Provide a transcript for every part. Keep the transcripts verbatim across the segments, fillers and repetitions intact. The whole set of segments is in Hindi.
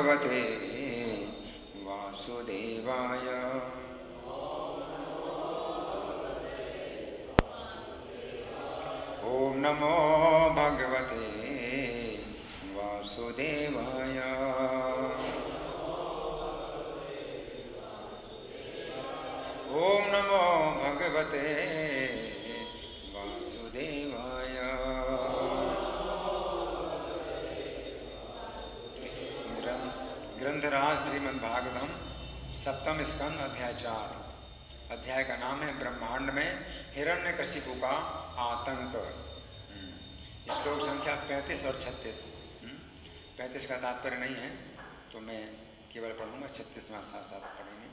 भगवते वासुदेवाय। ओम नमो भगवते वासुदेवाय। ओम नमो भगवते वासुदेवाय। ग्रंथराज श्रीमद्भागवतम सप्तम स्कंद अध्याय चार। अध्याय का नाम है ब्रह्मांड में हिरण्यकशिपु का आतंक। श्लोक संख्या पैंतीस और छत्तीस। पैंतीस का तात्पर्य नहीं है तो मैं केवल पढ़ूंगा, छत्तीसवां साथ साथ पढ़ेंगे।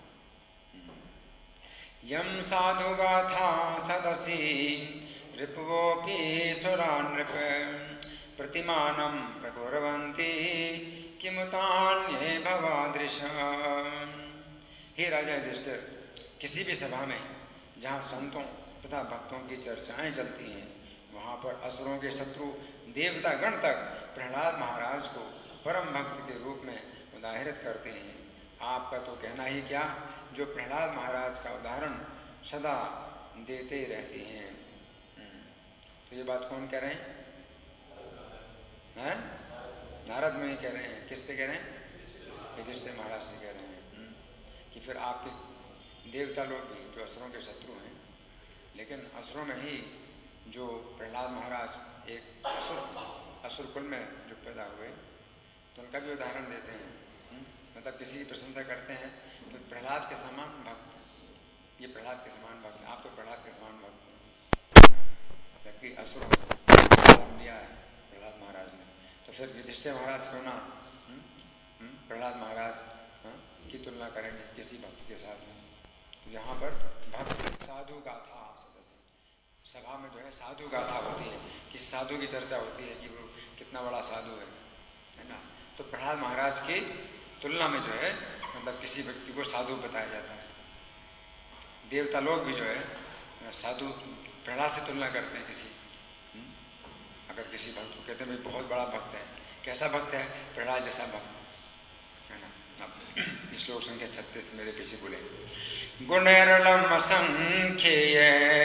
यम साधु गाथा सदसी रिपवोपि सुरान् नृप प्रतिमानं प्रकुर्वन्ति किमुतान्ये भवादृशः। हे राजा युधिष्ठिर, किसी भी सभा में जहाँ संतों तथा भक्तों की चर्चाएं चलती हैं वहाँ पर असुरों के शत्रु देवता गण तक प्रहलाद महाराज को परम भक्त के रूप में उदाहरित करते हैं। आपका तो कहना ही क्या, जो प्रहलाद महाराज का उदाहरण सदा देते रहते हैं। तो ये बात कौन कह रहे हैं? हैं? नारद मुनि कह रहे हैं। किससे कह रहे हैं? युधिष्ठिर महाराज से कह रहे हैं कि फिर आपके देवता लोग भी जो असुरों के शत्रु हैं, लेकिन असुरों में ही जो प्रहलाद महाराज एक असुर असुर कुल में जो पैदा हुए तो उनका भी उदाहरण देते हैं। मतलब किसी की प्रशंसा करते हैं तो प्रहलाद के समान भक्त, ये प्रहलाद के समान भक्त, आप तो प्रहलाद के समान भक्त, जबकि असुर लिया है प्रहलाद महाराज ने। तो फिर युधिष्ठिर महाराज क्यों ना प्रहलाद महाराज की तुलना करेंगे किसी भक्त के साथ में। तो यहाँ पर भक्त साधु गाथा सदस्य सभा में जो है साधु गाथा होती है, किसी साधु की चर्चा होती है कि वो कितना बड़ा साधु है, है ना। तो प्रहलाद महाराज की तुलना में जो है मतलब किसी व्यक्ति को साधु बताया जाता है। देवता लोग भी जो है साधु प्रहलाद से तुलना करते हैं किसी, अगर किसी भक्त को कहते हैं भाई बहुत बड़ा भक्त है, कैसा भक्त है? प्रहलाद जैसा भक्त, है ना। अब श्लोक संख्या छत्तीस मेरे पीछे बोले। गुणैर्लम असंख्येय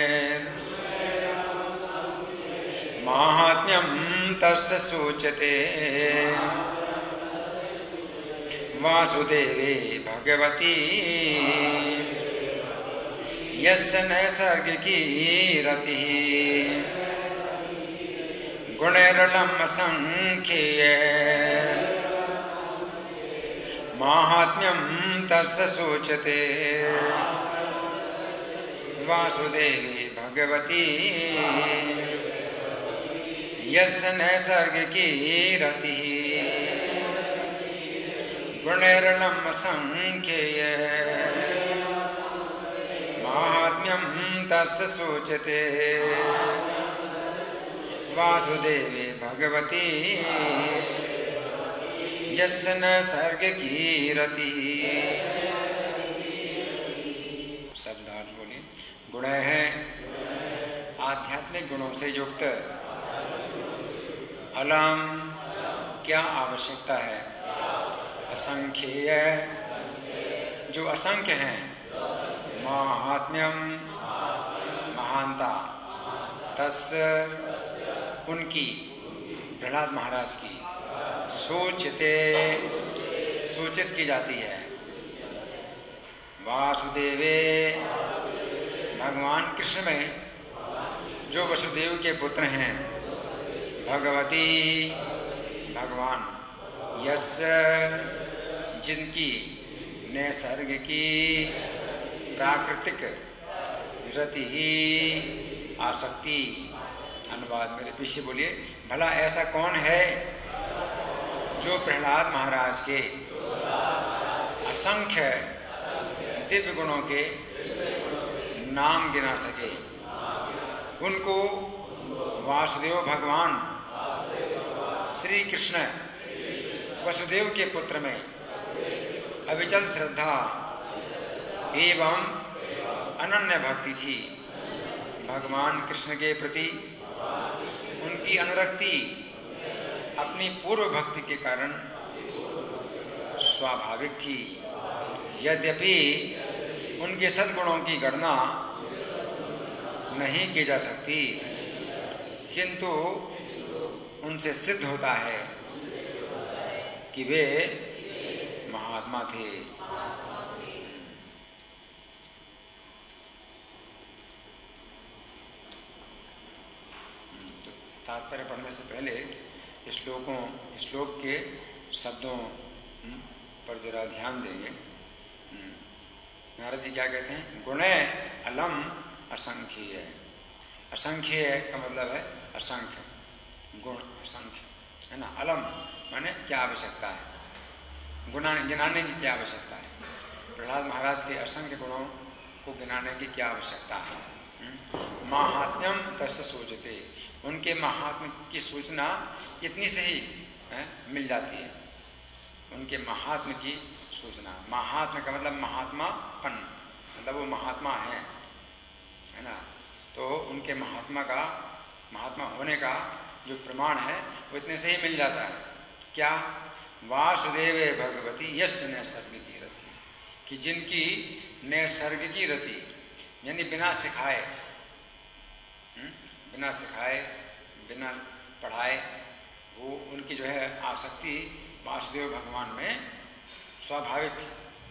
माहात्म्यं तस्य सूच्यते वासुदेवे भगवती यस्य नैसर्गिकी रतिः। गुणैर्लम असंख्येय माहात्म्यं तस्य सूच्यते वासुदेवी भगवती यस्य नैसर्गिकी रतिः। गुणैर्लम असंख्येय माहात्म्यं तस्य सूच्यते वासुदेवी भगवती यस्य नैसर्गिकी रतिः। शब्दार्थ बोलिए। गुण है आध्यात्मिक गुणों से युक्त। अलम क्या आवश्यकता है? असंख्येय जो असंख्य हैं। माहात्म्यम महानता। तस्य उनकी प्रहलाद महाराज की। सूचिते सूचित की जाती है। वासुदेवे भगवान कृष्ण में जो वसुदेव के पुत्र हैं। भगवती भगवान। यस्य जिनकी नैसर्गिकी प्राकृतिक रति ही आसक्ति। अनुवाद मेरे पीछे बोलिए। भला ऐसा कौन है जो प्रहलाद महाराज के असंख्य दिव्य गुणों के नाम गिना सके। उनको वासुदेव भगवान श्री कृष्ण वसुदेव के पुत्र में अविचल श्रद्धा एवं अनन्य भक्ति थी। भगवान कृष्ण के प्रति उनकी अनुरक्ति अपनी पूर्व भक्ति के कारण स्वाभाविक थी। यद्यपि उनके सद्गुणों की गणना नहीं की जा सकती, किंतु उनसे सिद्ध होता है कि वे महात्मा थे। तो तात्पर्य पढ़ने से पहले श्लोकों श्लोक के शब्दों पर जरा ध्यान देंगे। नारद जी क्या कहते हैं? गुणे अलम असंख्य। असंख्य का मतलब है असंख्य, गुण असंख्य है ना। अलम माने क्या आवश्यकता है, गुणा गिनाने की क्या आवश्यकता है। प्रहलाद महाराज के असंख्य गुणों को गिनाने की क्या आवश्यकता है। महात्म्यम तस्य सूचते, उनके महात्म्य की सूचना इतनी से ही है, मिल जाती है। उनके महात्म्य की सूचना, महात्म्य का मतलब महात्मापन, मतलब वो महात्मा है है ना। तो उनके महात्मा का, महात्मा होने का जो प्रमाण है वो इतने से ही मिल जाता है। क्या? वासुदेवे भगवती यस्य नैसर्गिकी रति, कि जिनकी नैसर्गिकी रति यानी बिना सिखाए, बिना सिखाए बिना पढ़ाए, वो उनकी जो है आसक्ति वासुदेव भगवान में स्वाभाविक थी।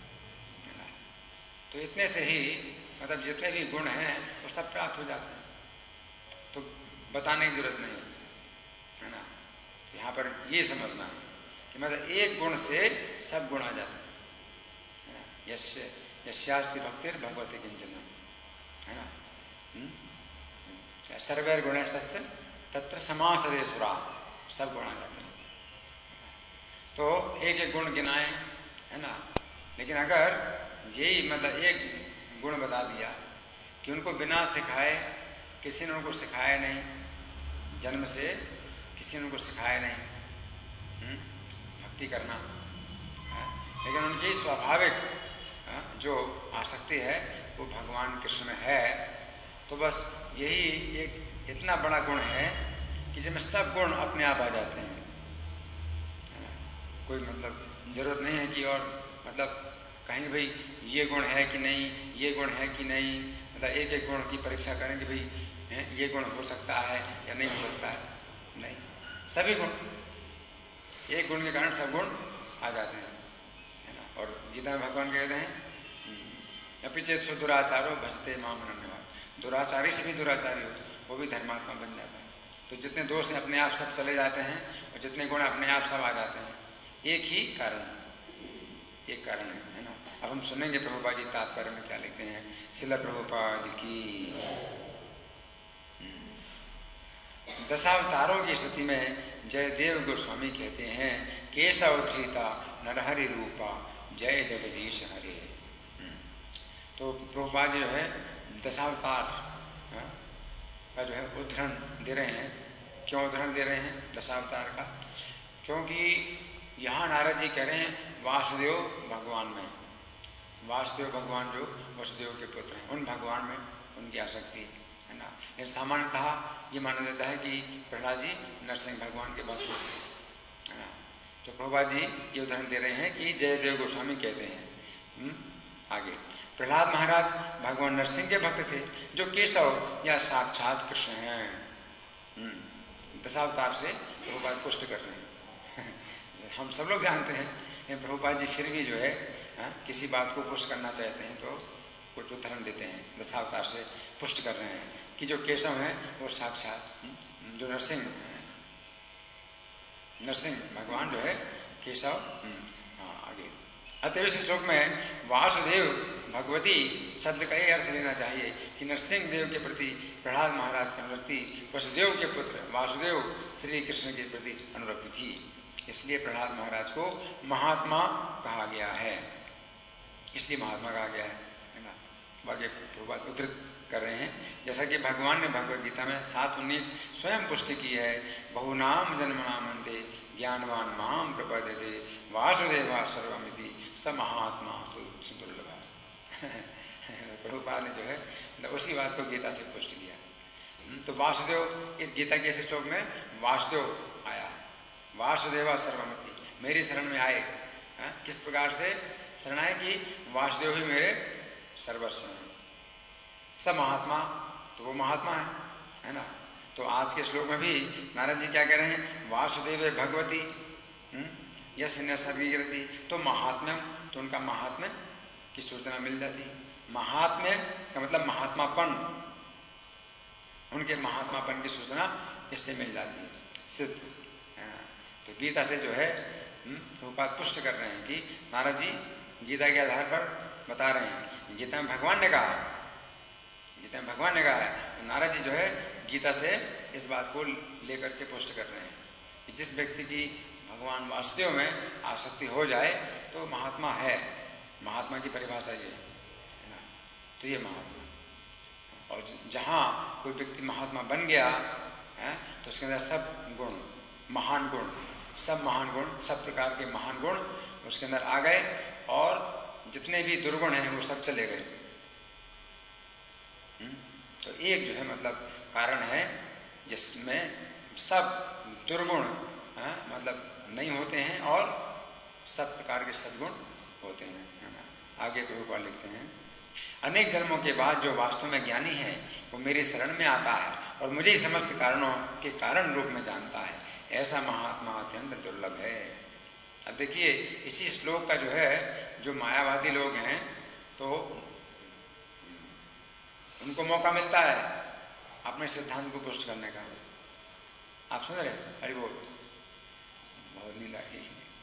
तो इतने से ही मतलब जितने भी गुण हैं वो सब प्राप्त हो जाते हैं, तो बताने की जरूरत नहीं है ना। यहाँ पर ये समझना है कि मतलब एक गुण से सब गुण आ जाते हैं, यस्य यस्यास्ति भक्तिर भगवती किंचन, है ना। सर्वैर गुण तत्र समासदे सुरा, सब गुण आ जाते हैं। तो एक एक गुण गिनाए है ना। लेकिन अगर यही मतलब एक गुण बता दिया कि उनको बिना सिखाए, किसी ने उनको सिखाया नहीं, जन्म से किसी ने उनको सिखाया नहीं भक्ति करना, लेकिन उनकी स्वाभाविक जो आसक्ति है वो भगवान कृष्ण में है, तो बस यही एक इतना बड़ा गुण है कि जिसमें सब गुण अपने आप आ जाते हैं। कोई मतलब जरूरत नहीं है कि और मतलब कहेंगे भाई ये गुण है कि नहीं, ये गुण है कि नहीं, मतलब एक एक गुण की परीक्षा करें कि भाई ये गुण हो सकता है या नहीं हो सकता है, नहीं, सभी गुण, एक गुण के कारण सब गुण आ जाते हैं, है ना। और गीता में भगवान कहते हैं अपिचेत सु दुराचारो भजते माम अनन्यवाद, दुराचारी से भी दुराचारी हो वो भी धर्मात्मा बन जाता है। तो जितने दोष हैं अपने आप सब चले जाते हैं और जितने गुण अपने आप सब आ जाते हैं, एक ही कारण, एक कारण है, है ना। अब हम सुनेंगे प्रभुपाद जी तात्पर्य में क्या लिखते हैं। शिला प्रभुपाद की दशावतारों की स्थिति में जयदेव गोस्वामी कहते हैं केशव धृता नरहरि रूपा जय जगदीश हरे। तो प्रभुपाद जो है दशावतार का जो है उदाहरण दे रहे हैं। क्यों उदाहरण दे रहे हैं दशावतार का? क्योंकि यहाँ नारद जी कह रहे हैं वासुदेव भगवान में, वासुदेव भगवान जो वसुदेव के पुत्र हैं, उन भगवान में उनकी आसक्ति है ना। लेकिन सामान्यतः ये माना जाता है कि प्रहलाद जी नरसिंह भगवान के भक्त है ना। तो प्रभुपाद जी ये उदाहरण दे रहे हैं कि जयदेव गोस्वामी कहते हैं हुँ? आगे प्रहलाद महाराज भगवान नरसिंह के भक्त थे जो केशव या साक्षात कृष्ण हैं। दशावतार से प्रभुपाद पुष्ट कर रहे हैं हम सब लोग जानते हैं, प्रभुपाद जी फिर भी जो है हा? किसी बात को पुष्ट करना चाहते हैं तो कुछ उदाहरण देते हैं, दशावतार से पुष्ट कर रहे हैं कि जो केशव हैं वो साक्षात जो नरसिंह नरसिंह भगवान जो है केशव। हाँ आगे अतः इस श्लोक में वासुदेव भगवती शब्द का यह अर्थ लेना चाहिए कि नरसिंह देव के प्रति प्रहलाद महाराज की अनुरक्ति वसुदेव के पुत्र वासुदेव श्री कृष्ण के प्रति अनुरक्ति थी, इसलिए प्रहलाद महाराज को महात्मा कहा गया है, इसलिए महात्मा कहा गया है, है ना। बाकी प्रभुपाद उद्धृत कर रहे हैं जैसा कि भगवान ने भगवद गीता में सात उन्नीस स्वयं पुष्टि की है। बहुनाम जन्मनामन्ते ज्ञानवान माम प्रपद्यते वासुदेवा सर्वमिति स महात्मा सुदुर्लभ। प्रभुपाद ने जो है उसी बात को गीता से पुष्ट किया। तो वासुदेव इस गीता के इस श्लोक में वासुदेव आया, वासुदेवा सर्वमिति, मेरी शरण में आए किस प्रकार से शरण है कि वासुदेव ही मेरे सर्वस्व हैं। सब महात्मा तो वो महात्मा है, है ना। तो आज के श्लोक में भी नारद जी क्या कह रहे हैं, वासुदेव भगवती यस सर्गी। तो महात्म्यम, तो उनका महात्म्य की सूचना मिल जाती। महात्म्य का मतलब महात्मापन, उनके महात्मापन की सूचना इससे मिल जाती है, सिद्ध। तो गीता से जो है रूपात पुष्ट कर रहे हैं कि नारद जी गीता के आधार पर बता रहे हैं। गीता में भगवान ने कहा, गीता में भगवान ने कहा है, तो नारद जी जो है गीता से इस बात को लेकर के पुष्ट कर रहे हैं कि जिस व्यक्ति की भगवान वासुदेव में आसक्ति हो जाए तो महात्मा है। महात्मा की परिभाषा ये है ना, तो ये महात्मा। और जहाँ कोई व्यक्ति महात्मा बन गया है तो उसके अंदर सब गुण, महान गुण, सब महान गुण, सब प्रकार के महान गुण उसके अंदर आ गए और जितने भी दुर्गुण हैं वो सब चले गए। तो एक जो है मतलब कारण है जिसमें सब दुर्गुण है मतलब नहीं होते हैं और सब प्रकार के सद्गुण होते हैं, है ना। आगे प्रभुपाद लिखते हैं, अनेक जन्मों के बाद जो वास्तव में ज्ञानी है वो मेरी शरण में आता है और मुझे ही समस्त कारणों के कारण रूप में जानता है, ऐसा महात्मा अत्यंत दुर्लभ है। अब देखिए इसी श्लोक का जो है जो मायावादी लोग हैं तो उनको मौका मिलता है अपने सिद्धांत को पुष्ट करने का। आप सुन रहे हैं? हरि बोल, बहुत नीला ही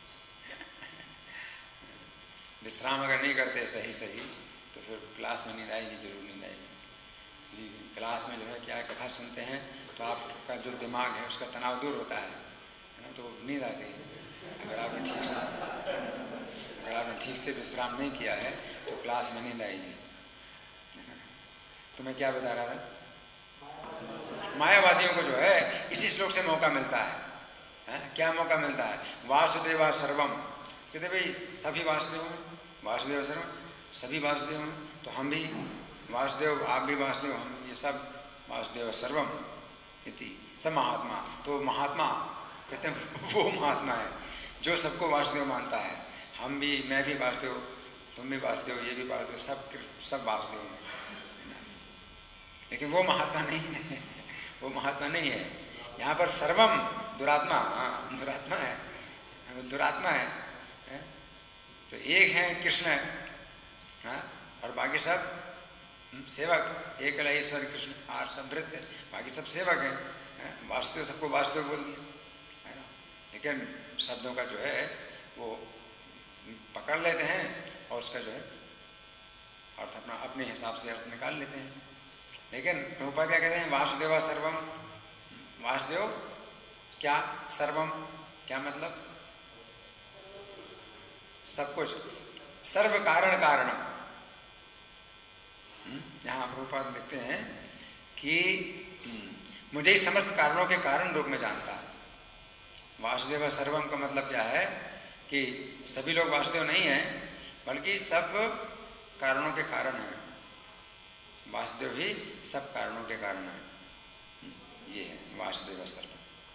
विश्राम अगर नहीं करते सही सही तो फिर क्लास में नींद आएगी, जरूर नींद आएगी। क्लास में जो है क्या कथा सुनते हैं तो आपका जो दिमाग है उसका तनाव दूर होता है, है ना, तो नींद आती है। अगर आपने ठीक से अगर आपने ठीक से विश्राम नहीं किया है तो क्लास में नींद आएगी। तो मैं क्या बता रहा था, मायावादियों को जो है इसी श्लोक से मौका मिलता है, है? क्या मौका मिलता है, वासुदेवा सर्वम, कहते भाई सभी वासुदेव हैं, वासुदेव सर्वम, सभी वासुदेव हैं, तो हम भी वासुदेव, आप भी वासुदेव, हम ये सब वासुदेव सर्वम इति सब महात्मा। तो महात्मा कहते हैं वो महात्मा है जो सबको वासुदेव मानता है। हम भी, मैं भी वासुदेव, तुम भी वासुदेव, ये भी वासुदेव, सब सब वासुदेव हैं, लेकिन वो महात्मा नहीं है, वो महात्मा नहीं है। यहाँ पर सर्वम दुरात्मा, हाँ दुरात्मा है, दुरात्मा है, है? तो एक है कृष्ण, हाँ, और बाकी सब सेवक, एक ईश्वर कृष्ण और सब वृत्त, बाकी सब सेवक हैं, है? वासुदेव सबको वासुदेव बोल दिया, है ना। लेकिन शब्दों का जो है वो पकड़ लेते हैं और उसका जो है अर्थ अपना अपने हिसाब से अर्थ निकाल लेते हैं। लेकिन प्रभुपाद क्या कहते हैं, वासुदेवा सर्वम, वासुदेव क्या, सर्वम क्या मतलब, सब कुछ, सर्व कारण कारणम। यहां प्रभुपाद लिखते हैं कि मुझे ही समस्त कारणों के कारण रूप में जानता है। वासुदेव सर्वम का मतलब क्या है कि सभी लोग वासुदेव नहीं हैं बल्कि सब कारणों के कारण हैं। वासुदेव ही सब कारणों के कारण है, ये है वासुदेव सर्वम।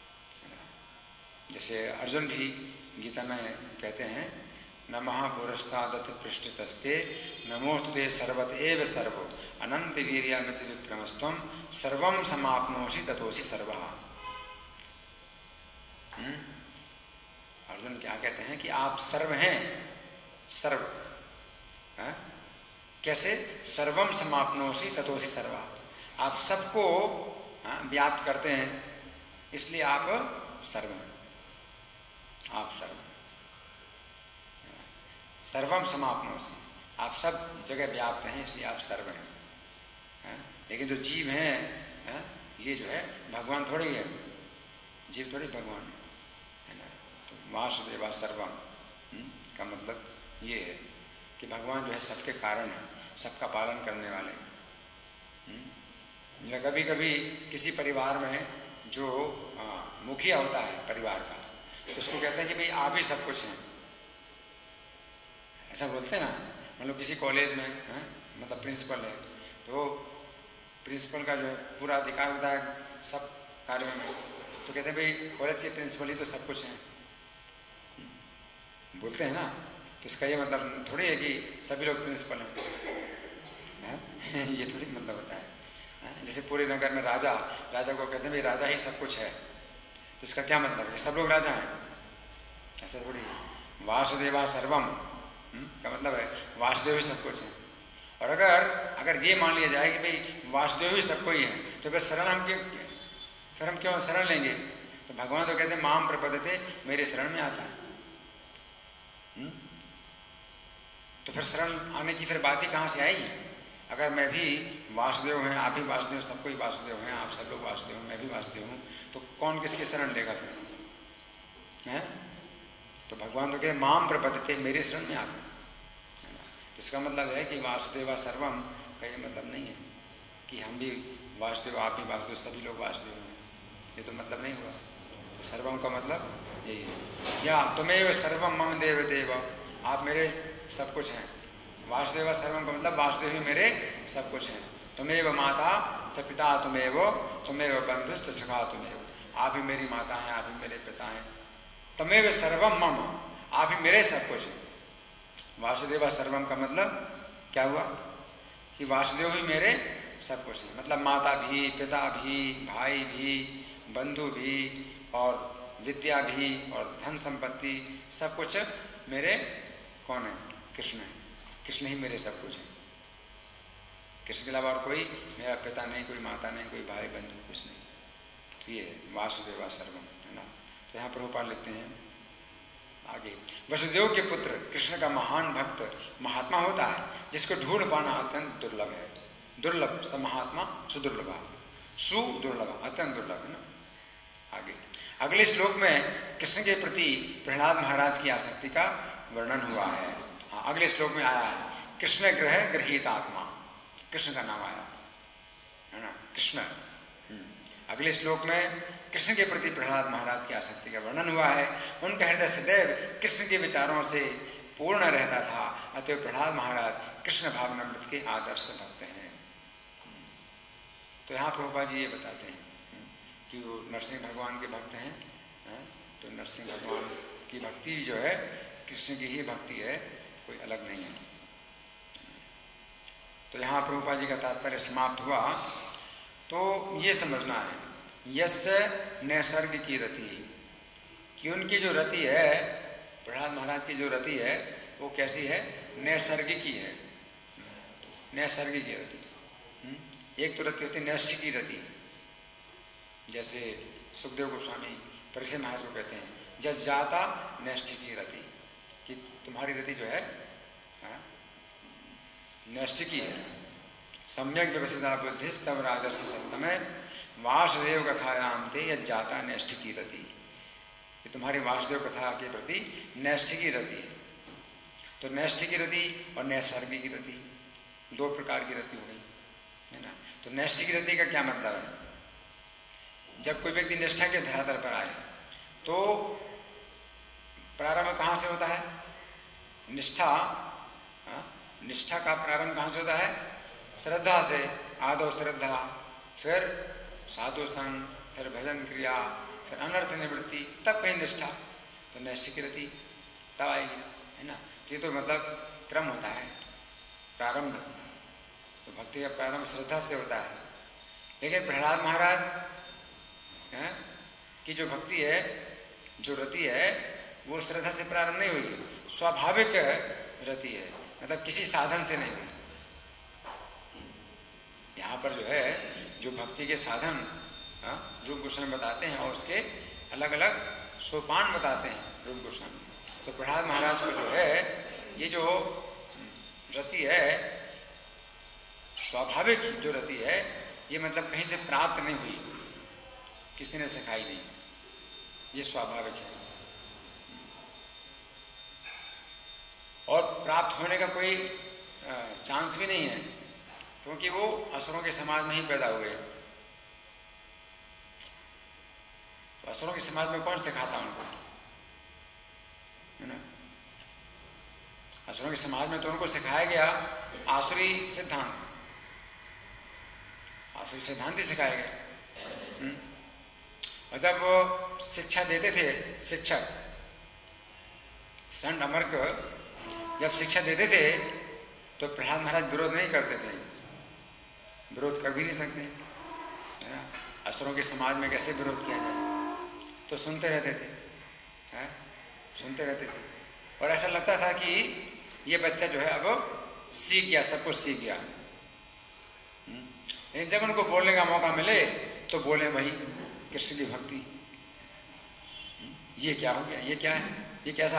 जैसे अर्जुन भी गीता में कहते हैं, नमः पुरस्तादथ पृष्ठतस्ते नमोस्तुते सर्वत एव सर्वो अनंत वीर्यामित विक्रमस्त्वं सर्वं समाप्नोषि ततोषि सर्वः। अर्जुन क्या कहते हैं कि आप सर्व हैं, सर्व है? कैसे, सर्वम समाप्नोषि ततोषि सर्वः, आप सबको व्याप्त करते हैं इसलिए आप सर्व हैं, आप सर्व, सर्वम समाप्नोषि, आप सब जगह व्याप्त हैं इसलिए आप सर्व हैं, है? लेकिन जो जीव हैं है? ये जो है भगवान थोड़ी है, जीव थोड़ी भगवान है ना। तो वासुदेवा सर्वम का मतलब ये है कि भगवान जो है सबके कारण है, सबका पालन करने वाले। या कभी कभी किसी परिवार में जो आ, मुखिया होता है परिवार का, तो उसको कहते हैं कि भाई आप ही सब कुछ हैं, ऐसा बोलते हैं ना। मतलब किसी कॉलेज में है? मतलब प्रिंसिपल है तो प्रिंसिपल का जो है पूरा अधिकार होता है सब कार्यों में, तो कहते हैं भाई कॉलेज के प्रिंसिपल ही तो सब कुछ हैं, बोलते हैं ना। तो इसका ये मतलब थोड़ी है कि सभी लोग प्रिंसिपल हैं, ये थोड़ी मतलब होता है। जैसे पूरे नगर में राजा राजा को कहते हैं भाई राजा ही सब कुछ है, तो इसका क्या मतलब है सब लोग राजा हैं? ऐसा थोड़ी। वासुदेवा सर्वम का मतलब है वासुदेव ही सब कुछ है। और अगर अगर ये मान लिया जाए कि भाई वासुदेव ही सब कोई है, तो फिर शरण हम क्यों फिर हम क्यों शरण लेंगे? तो भगवान तो कहते हैं माम प्रपद्यते, मेरे शरण में आता है। हुँ? तो फिर शरण आने की फिर बात ही कहाँ से आएगी? अगर मैं भी वासुदेव हैं, आप भी वासुदेव, सब कोई वासुदेव हैं, आप सब लोग वासुदेव हैं, मैं भी वासुदेव हूँ, तो कौन किसकी शरण लेगा फिर? हैं? तो भगवान तो कहते माम प्रपद्यते, मेरे शरण में आते। इसका मतलब है कि वासुदेवा सर्वम का ये मतलब नहीं है कि हम भी वासुदेव, आप भी वासुदेव, सभी लोग वासुदेव हैं, ये तो मतलब नहीं हुआ। सर्वम का मतलब यही है, या तुम्हें सर्वम मम देव देव, आप मेरे सब कुछ हैं। वासुदेव सर्वम का मतलब वासुदेव ही मेरे सब कुछ हैं। तुम्हें माता च पिता, तुम्हें वो तुम्हें बंधु च सखा, तुम्हें आप ही मेरी माता हैं, आप ही मेरे पिता हैं। तुम्हें सर्वम मम, आप ही मेरे सब कुछ हैं। वासुदेव सर्वम का मतलब क्या हुआ कि वासुदेव ही मेरे सब कुछ है। मतलब माता भी, पिता भी, भाई भी, बंधु भी, और विद्या भी, और धन संपत्ति, सब कुछ मेरे कौन है? कृष्ण है। कृष्ण ही मेरे सब कुछ है। कृष्ण के अलावा और कोई मेरा पिता नहीं, कोई माता नहीं, कोई भाई बंधु, कुछ नहीं। तो ये वासुदेवा सर्वम है ना। तो यहाँ प्रभुपाद लिखते हैं आगे, वसुदेव के पुत्र कृष्ण का महान भक्त महात्मा होता है जिसको ढूंढ पाना अत्यंत दुर्लभ है। दुर्लभ स महात्मा सुदुर्लभ, सुदुर्लभ अत्यंत दुर्लभ है ना। आगे अगले श्लोक में कृष्ण के प्रति प्रहलाद महाराज की आसक्ति का वर्णन हुआ है। हाँ, अगले श्लोक में आया है कृष्ण ग्रह गृहीत आत्मा, कृष्ण का नाम आया है ना, कृष्ण। अगले श्लोक में कृष्ण के प्रति प्रहलाद महाराज की आसक्ति का वर्णन हुआ है। उनका हृदय सदैव कृष्ण के विचारों से पूर्ण रहता था, अतः प्रहलाद महाराज कृष्ण भावनामृत के आदर्श भक्त हैं। तो यहाँ प्रभुपाद जी ये बताते हैं कि वो नरसिंह भगवान के भक्त हैं, है? तो नरसिंह भगवान की भक्ति जो है कृष्ण की ही भक्ति है, कोई अलग नहीं है। तो यहाँ प्रभुपाद जी का तात्पर्य समाप्त हुआ। तो ये समझना है यस्य नैसर्ग की रति, कि उनकी जो रति है, प्रहलाद महाराज की जो रति है वो कैसी है? नैसर्गिकी है, नैसर्गिक रति। एक तो रति होती है नैष्ठिक की रति, जैसे सुखदेव गोस्वामी परीक्षित महाराज को कहते हैं जज जाता नैष्ठिक की रति, कि तुम्हारी रति जो है नैष्ठिकी है। सम्यक व्यवस्थिता बुद्धि तब राजर्षि सप्तमे वासुदेव कथायाम थे यज जाता नैष्ठिकी रति, कि तुम्हारी वासुदेव कथा के प्रति नैष्ठिकी रति है। तो नैष्ठिकी रति और नैसर्गिक रति दो प्रकार की रति हो गई है ना। तो नैष्ठिकी रति का क्या मतलब है? जब कोई व्यक्ति निष्ठा के धरातल पर आए तो प्रारंभ कहाँ से होता है? निष्ठा, निष्ठा का प्रारंभ कहाँ से होता है? श्रद्धा से। आदो श्रद्धा, फिर साधु संग, फिर भजन क्रिया, फिर अनर्थ निवृत्ति, तब कहीं निष्ठा। तो नैष्ठिक रति तब आएगी है ना। ये तो मतलब क्रम होता है, प्रारंभ। तो भक्ति का प्रारंभ श्रद्धा से होता है। लेकिन प्रहलाद महाराज है कि जो भक्ति है, जो रति है, वो श्रद्धा से प्रारंभ नहीं हुई, स्वाभाविक रति है, मतलब किसी साधन से नहीं हुई। यहाँ पर जो है जो भक्ति के साधन रूप गोस्वामी बताते हैं और उसके अलग अलग सोपान बताते हैं रूप गोस्वामी। तो प्रहलाद महाराज को जो है ये जो रति है, स्वाभाविक जो रति है, ये मतलब कहीं से प्राप्त नहीं हुई, किसी ने सिखाई नहीं, ये स्वाभाविक है। और प्राप्त होने का कोई चांस भी नहीं है, क्योंकि वो असुरों के समाज में ही पैदा हुए। तो असुरों के समाज में कौन सिखाता उनको, है ना। असुरों के समाज में तो उनको सिखाया गया आसुरी सिद्धांत, आसुरी सिद्धांत ही सिखाया गया। और जब वो शिक्षा देते थे शिक्षक, संत अमर्क जब शिक्षा देते थे तो प्रहलाद महाराज विरोध नहीं करते थे, विरोध कर भी नहीं सकते है ना। असुरों के समाज में कैसे विरोध किया जाए, तो सुनते रहते थे है? सुनते रहते थे और ऐसा लगता था कि ये बच्चा जो है अब सीख गया, सब कुछ सीख गया। लेकिन जब उनको बोलने का मौका मिले तो बोले वही कृष्ण की भक्ति। ये क्या हो गया, ये क्या है, ये कैसा।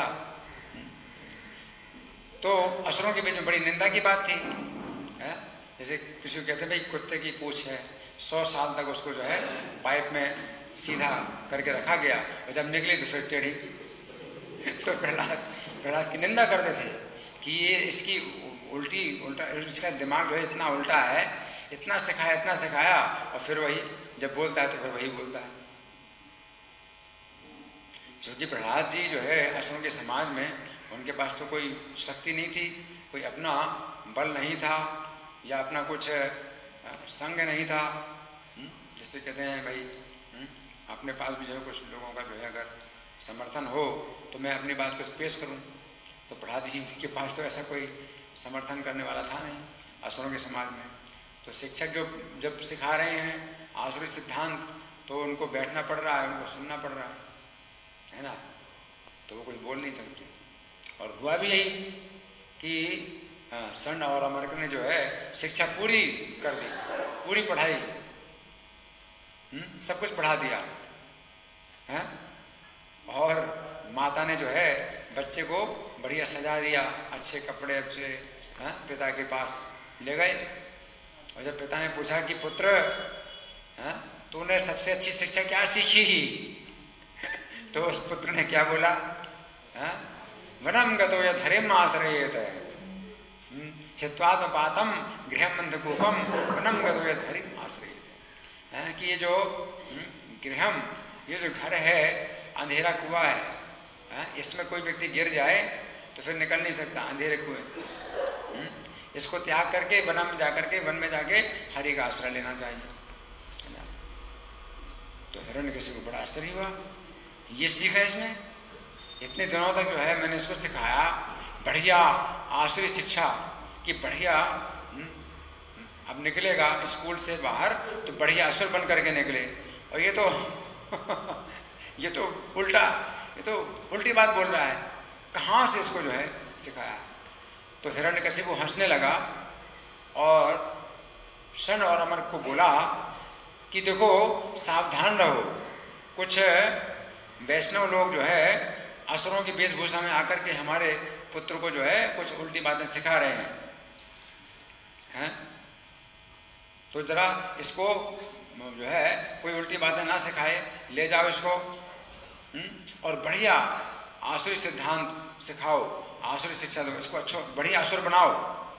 तो असुरों के बीच में बड़ी निंदा की बात थी है? जैसे किसी को कहते हैं भाई कुत्ते की पूंछ है, सौ साल तक उसको जो है पाइप में सीधा करके रखा गया और जब निकली तो फिर टेढ़ी। तो प्रहलाद प्रहलाद की निंदा करते थे कि ये इसकी उल्टी उल्टा, इसका दिमाग जो है इतना उल्टा है, इतना सिखाया इतना सिखाया और फिर वही जब बोलता है तो फिर वही बोलता है। क्योंकि प्रहलाद जी जो है असुरों के समाज में उनके पास तो कोई शक्ति नहीं थी, कोई अपना बल नहीं था या अपना कुछ संग नहीं था। जैसे कहते हैं भाई अपने पास भी जो है कुछ लोगों का जो है अगर समर्थन हो तो मैं अपनी बात कुछ पेश करूं, तो प्रहलाद जी के पास तो ऐसा कोई समर्थन करने वाला था नहीं असुरों के समाज में। तो शिक्षक जो जब सिखा रहे हैं आसुरी सिद्धांत तो उनको बैठना पड़ रहा है, उनको सुनना पड़ रहा है है ना, तो वो कुछ बोल नहीं सकते। और हुआ भी यही कि षण और अमरक ने जो है शिक्षा पूरी कर दी, पूरी पढ़ाई, हुँ? सब कुछ पढ़ा दिया है? और माता ने जो है बच्चे को बढ़िया सजा दिया, अच्छे कपड़े अच्छे है? पिता के पास ले गए और जब पिता ने पूछा कि पुत्र है? तूने सबसे अच्छी शिक्षा क्या सीखी? तो उस पुत्र ने क्या बोला? वनम गतो यद हरिम आश्रयेत हित्वात्मपातम गृहम अंधकूपम वनम गतो यद हरिम आश्रयेत। कि ये जो गृहम, ये जो घर है अंधेरा कुआं है, है? इसमें कोई व्यक्ति गिर जाए तो फिर निकल नहीं सकता अंधेरे कुएं। इसको त्याग करके वन में जाकर के वन में जाके हरि का आश्रय लेना चाहिए। तो हिरण्यकशिपु को बड़ा आश्चर्य हुआ, ये सीखा इसने इतने दिनों तक जो है मैंने इसको सिखाया बढ़िया आसुरी शिक्षा कि बढ़िया, अब निकलेगा स्कूल से बाहर तो बढ़िया असुर बन करके निकले, और ये तो ये तो उल्टा, ये तो उल्टी बात बोल रहा है, कहाँ से इसको जो है सिखाया। तो हिरण्यकशिपु हंसने लगा और षण और अमर को बोला कि देखो सावधान रहो, कुछ वैष्णव लोग जो है असुरों की वेशभूषा में आकर के हमारे पुत्र को जो है कुछ उल्टी बातें सिखा रहे हैं, हैं? तो जरा इसको जो है कोई उल्टी बातें ना सिखाए, ले जाओ इसको हुँ? और बढ़िया आसुरी सिद्धांत सिखाओ, आसुरी शिक्षा दो, इसको अच्छा बढ़िया असुर बनाओ।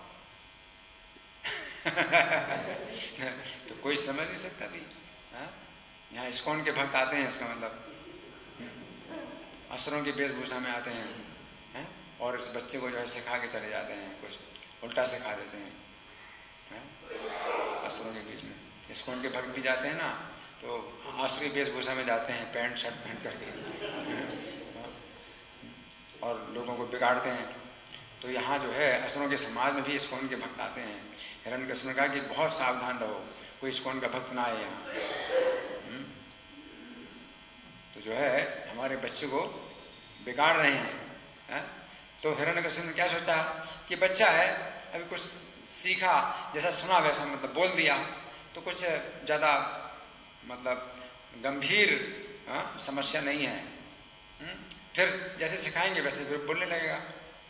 तो कोई समझ नहीं सकता भी, यहाँ इस्कॉन के भक्त आते हैं, इसका मतलब असुरों की वेशभूषा में आते हैं, हैं और इस बच्चे को जो है सिखा के चले जाते हैं, कुछ उल्टा सिखा देते हैं, हैं? असुरों के बीच में इस्कॉन के भक्त भी जाते हैं ना, तो आसुरी वेशभूषा में जाते हैं, पैंट शर्ट पहन करके, और लोगों को बिगाड़ते हैं। तो यहाँ जो है असुरों के समाज में भी इस्कॉन के भक्त आते हैं। हिरण्यकशिपु ने कहा कि बहुत सावधान रहो, कोई इस्कॉन का भक्त ना आए यहाँ, तो जो है हमारे बच्चे को बिगाड़ रहे हैं, है? तो हिरण्यकशिपु ने क्या सोचा कि बच्चा है अभी कुछ सीखा, जैसा सुना वैसा मतलब बोल दिया, तो कुछ ज्यादा मतलब गंभीर समस्या नहीं है, हुँ? फिर जैसे सिखाएंगे वैसे फिर बोलने लगेगा।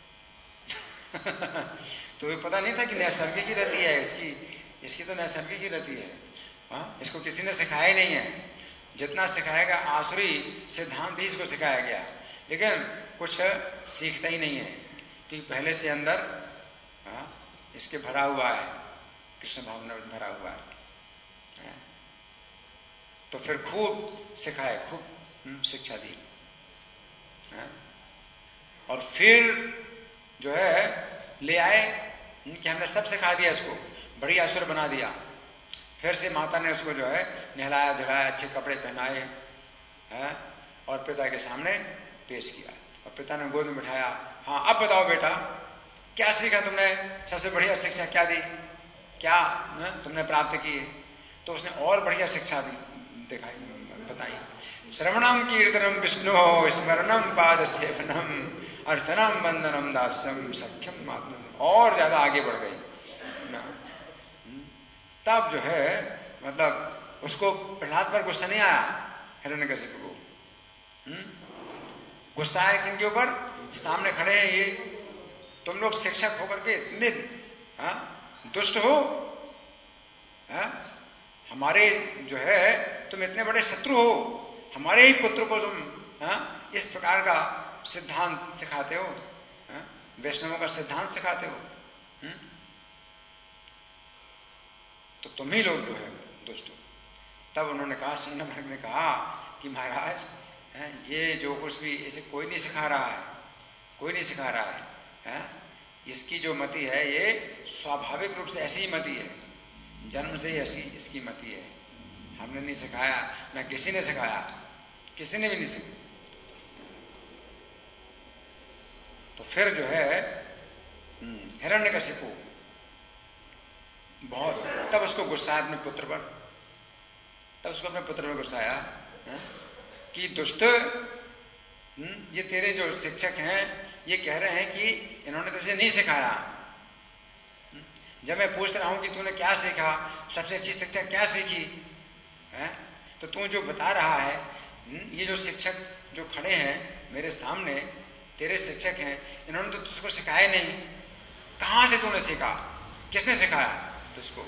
तो ये पता नहीं था कि नैसर्गिक ही रहती है इसकी, इसकी तो नैसर्गिक ही रहती है, हाँ? इसको किसी ने सिखाया ही नहीं है, जितना सिखाएगा आसुरी सिद्धांत ही इसको सिखाया गया, लेकिन कुछ सीखता ही नहीं है क्योंकि पहले से अंदर हाँ, इसके भरा हुआ है, कृष्ण भावना भरा हुआ है, है? तो फिर खूब सिखाए, खूब शिक्षा दी, है? और फिर जो है ले आए कि हमने सब सिखा दिया, इसको बढ़िया असुर बना दिया। फिर से माता ने उसको जो है नहलाया धुलाया, अच्छे कपड़े पहनाए, है? और पिता के सामने पेश किया और पिता ने गोद में बिठाया, हाँ अब बताओ बेटा, क्या सीखा तुमने, सबसे बढ़िया शिक्षा क्या दी, क्या न, तुमने प्राप्त की है? तो उसने और बढ़िया शिक्षा दी, दिखाई, बताई। श्रवणम कीर्तनम विष्णु स्मरणम पाद सेवनम अर्चनम वंदनम दास्यम सख्यम आत्म, और ज्यादा आगे बढ़ गई ना। तब जो है मतलब उसको प्रहलाद पर गुस्सा नहीं आया, हिरण्यकशिपु को। गुस्सा है किनके ऊपर? सामने खड़े हैं ये, तुम लोग शिक्षक होकर के इतने हा? दुष्ट हो, हा? हमारे जो है तुम इतने बड़े शत्रु हो, हमारे ही पुत्र को तुम हा? इस प्रकार का सिद्धांत सिखाते हो, वैष्णवों का सिद्धांत सिखाते हो, हुँ? तो तुम ही लोग जो है दुष्ट हो। तब उन्होंने कहा, सिंह ने कहा कि महाराज ये जो कुछ भी इसे कोई नहीं सिखा रहा है, कोई नहीं सिखा रहा है, है? इसकी जो मति है ये स्वाभाविक रूप से ऐसी ही मति है, जन्म से ही ऐसी इसकी मति है। हमने नहीं सिखाया, ना किसी ने सिखाया, किसी ने भी नहीं सिखाया। तो फिर जो है हिरण्यकशिपु बहुत, तब उसको गुस्सा आया अपने पुत्र पर, तब उसको अपने पुत्र पर गुस्सा आया कि दुष्ट, ये तेरे जो शिक्षक हैं ये कह रहे हैं कि इन्होंने तुझे नहीं सिखाया। जब मैं पूछ रहा हूं कि तूने क्या सीखा, सबसे अच्छी शिक्षा क्या सीखी है, तो तू जो बता रहा है, ये जो शिक्षक जो खड़े हैं मेरे सामने, तेरे शिक्षक हैं, इन्होंने तो तुझको सिखाया नहीं। कहां से तूने सीखा, किसने सिखाया तुझको?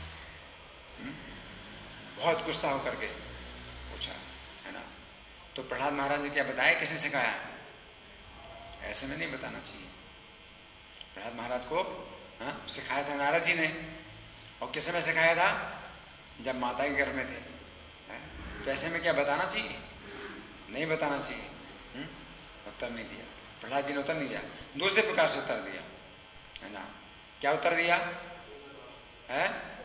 बहुत गुस्सा होकर के पूछा, है ना। तो प्रहलाद महाराज ने क्या बताया, किसने सिखाया? ऐसे में नहीं बताना चाहिए। प्रहलाद महाराज को हाँ सिखाया था नारद जी ने, और किस समय सिखाया था? जब माता के गर्भ में थे। तो ऐसे में क्या बताना चाहिए? नहीं बताना चाहिए। हुँ? उत्तर नहीं दिया प्रहलाद जी ने, उत्तर नहीं दिया, दूसरे प्रकार से उत्तर दिया, है ना। क्या उत्तर दिया है?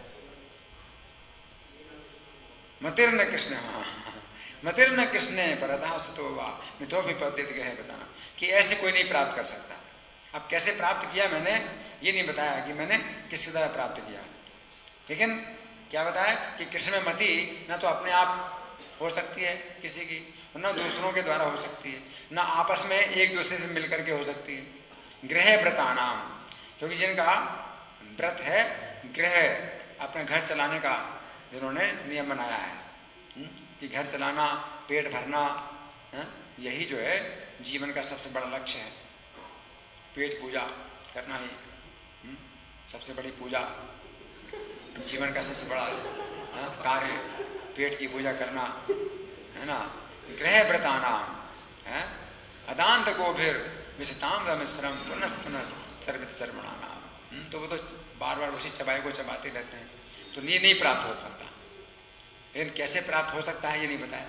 मतिर्न कृष्ण, हाँ मतिर्न कृष्ण परतः सुतो वा मिथो विपद्यते ग्रह, बताना कि ऐसे कोई नहीं प्राप्त कर सकता। अब कैसे प्राप्त किया मैंने ये नहीं बताया कि मैंने किसके द्वारा प्राप्त किया, लेकिन क्या बताया कि कृष्ण में मति ना तो अपने आप हो सकती है किसी की, ना दूसरों के द्वारा हो सकती है, ना आपस में एक दूसरे से मिलकर के हो सकती है। गृह व्रतानाम, क्योंकि जिनका व्रत है गृह, अपने घर चलाने का जिन्होंने नियम बनाया है कि घर चलाना, पेट भरना, यही जो है जीवन का सबसे बड़ा लक्ष्य है। पेट पूजा करना ही सबसे बड़ी पूजा, जीवन का सबसे बड़ा कार्य पेट की पूजा करना, है ना। गृह व्रताना है अदांत गोभिर विषताम मिश्रम पुनः पुनः सर्वित सर्वणाना, तो वो तो बार बार उसी चबाई को चबाते रहते हैं, तो ये नहीं प्राप्त हो सकता। लेकिन कैसे प्राप्त हो सकता है ये नहीं बताया।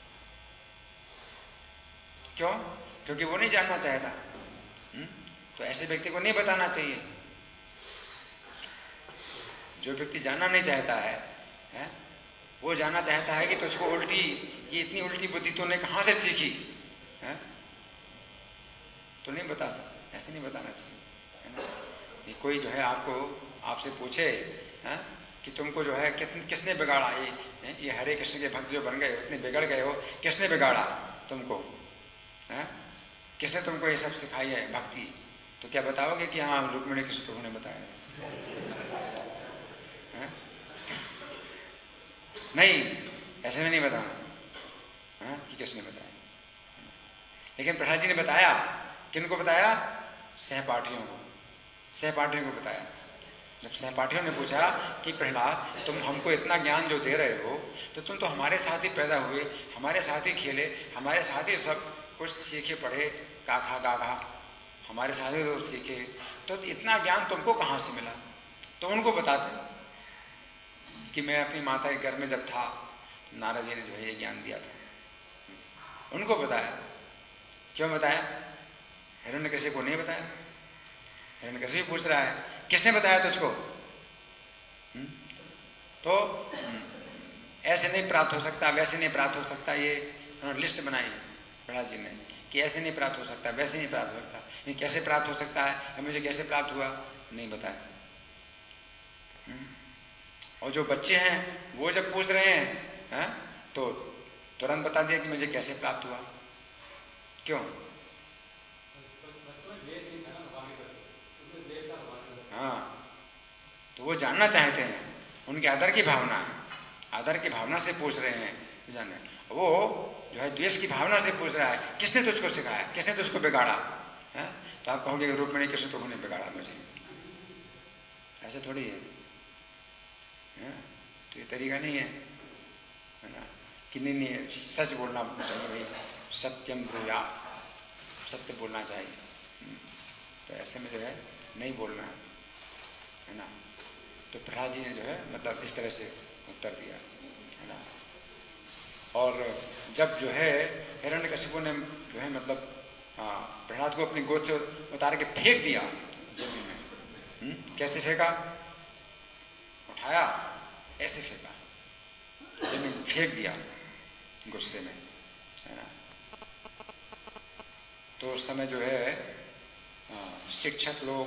क्यों? क्योंकि वो नहीं जानना चाहता। तो ऐसे व्यक्ति को नहीं बताना चाहिए। जो व्यक्ति जानना नहीं चाहता है, है वो जानना चाहता है कि तुझको उल्टी, ये इतनी उल्टी बुद्धि तूने कहां से सीखी है, तो नहीं बता सकता, ऐसे नहीं बताना चाहिए, है ना। ये कोई जो है आपको आपसे पूछे है कि तुमको जो है किसने बिगाड़ा, ये ये हरे कृष्ण के भक्त जो बन गए इतने बिगड़ गए हो, किसने बिगाड़ा तुमको, है किसने तुमको ये सब सिखाई है भक्ति? तो क्या बताओगे कि हाँ रुक्मिणी कृष्ण प्रभु ने बताया? नहीं, ऐसे में नहीं बताना है कि किसने बताया। लेकिन प्रहलाद जी ने बताया, किनको बताया? सहपाठियों को, सहपाठियों को बताया। जब सहपाठियों ने पूछा कि प्रहलाद तुम हमको इतना ज्ञान जो दे रहे हो, तो तुम तो हमारे साथ ही पैदा हुए, हमारे साथ ही खेले, हमारे साथ ही सब कुछ सीखे पढ़े, काखा गाघा हमारे साथ ही तो सीखे, तो इतना ज्ञान तुमको कहाँ से मिला? तो उनको बताते कि मैं अपनी माता के घर में जब था, नारद जी ने जो है ये ज्ञान दिया था। उनको बताया। क्यों बताया? हिरण्यकशिपु को नहीं बताया। हिरण्यकशिपु पूछ रहा है किसने बताया तुझको? हुँ? तो ऐसे नहीं प्राप्त हो सकता, वैसे नहीं प्राप्त हो सकता। ये लिस्ट बनाई प्रहलाद जी ने कि ऐसे नहीं प्राप्त हो सकता, वैसे नहीं प्राप्त हो सकता, नहीं कैसे प्राप्त हो सकता है या मुझे कैसे प्राप्त हुआ, नहीं बताया। और जो बच्चे हैं वो जब पूछ रहे हैं, हैं तो तुरंत बता दिया कि मुझे कैसे प्राप्त हुआ। क्यों? हाँ, तो वो जानना चाहते हैं, उनके आदर की भावना है, आदर की भावना से पूछ रहे हैं तो जाने। वो जो है द्वेष की भावना से पूछ रहा है, किसने तुझको सिखाया, किसने तुझको बिगाड़ा है? तो आप कहोगे रुक्मिणी कृष्ण प्रभु ने बिगाड़ा मुझे, ऐसे थोड़ी है, है? तो ये तरीका नहीं है, है ना, कि नहीं नहीं सच बोलना चाहिए भाई, सत्यम ब्रूया, सत्य बोलना चाहिए। तो ऐसे में जो है नहीं बोलना है, है ना। तो प्रहलाद जी ने जो है मतलब इस तरह से उत्तर दिया, है ना। और जब जो है हिरण्यकशिपु ने जो है मतलब प्रहलाद को अपनी गोद से उतार के फेंक दिया जमीन में। हुँ? कैसे फेंका? उठाया, ऐसे फेंका, जमीन फेंक दिया गुस्से में, है ना। तो उस समय जो है आ, शिक्षक लोग,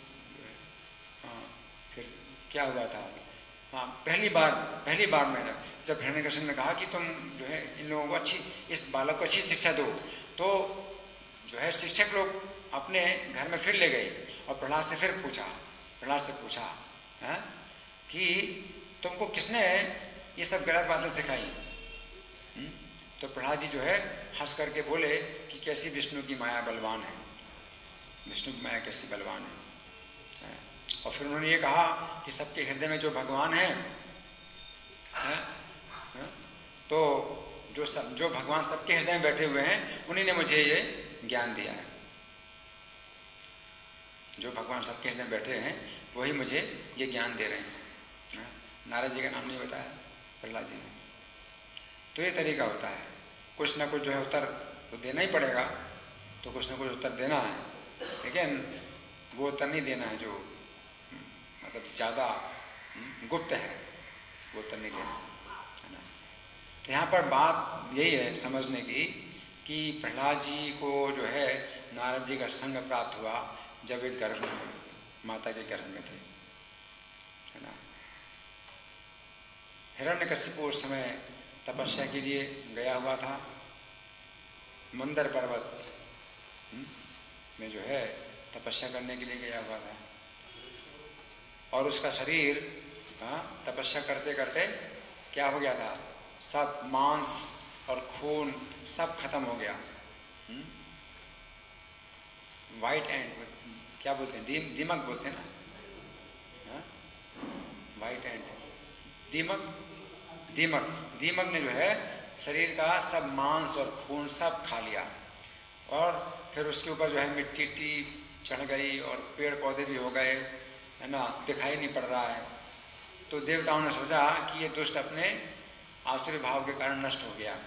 फिर क्या हुआ था, हाँ पहली बार पहली बार मैंने जब हिरण्यकशिपु ने कहा कि तुम जो है इन लोगों को अच्छी, इस बालक को अच्छी शिक्षा दो, तो जो है शिक्षक लोग अपने घर में फिर ले गए और प्रहलाद से फिर पूछा, प्रहलाद से पूछा है कि तुमको किसने ये सब गलत बातें सिखाई? तो प्रहलाद जी जो है हंस करके बोले कि कैसी विष्णु की माया बलवान है, विष्णु की माया कैसी बलवान है। और फिर उन्होंने ये कहा कि सबके हृदय में जो भगवान है, है, है तो जो सब जो भगवान सबके हृदय में बैठे हुए हैं उन्हीं ने मुझे ये ज्ञान दिया है, जो भगवान सबके हृदय में बैठे हैं वही मुझे ये ज्ञान दे रहे हैं। नारद जी का नाम नहीं बताया प्रहलाद जी ने। तो ये तरीका होता है, कुछ ना कुछ जो है उत्तर तो देना ही पड़ेगा, तो कुछ ना कुछ उत्तर देना है, लेकिन वो उत्तर नहीं देना है जो मतलब ज्यादा गुप्त है, वो उत्तर नहीं देना, है ना। तो यहाँ पर बात यही है समझने की कि प्रहलाद जी को जो है नारद जी का संग प्राप्त हुआ जब एक गर्भ में, माता के गर्भ में थे, है ना। हिरण्यकशिपु उस समय तपस्या के लिए गया हुआ था, मंदर पर्वत में जो है तपस्या करने के लिए गया हुआ था, और उसका शरीर तपस्या करते करते क्या हो गया था, सब मांस और खून सब खत्म हो गया। वाइट एंड क्या बोलते हैं, दीम, दीमक बोलते हैं ना, वाइट एंड दीमक, दीमक दीमक ने जो है शरीर का सब मांस और खून सब खा लिया, और फिर उसके ऊपर जो है मिट्टी टी चढ़ गई और पेड़ पौधे भी हो गए, है ना, दिखाई नहीं पड़ रहा है। तो देवताओं ने सोचा कि ये दुष्ट अपने आसुरी भाव के कारण नष्ट हो गया।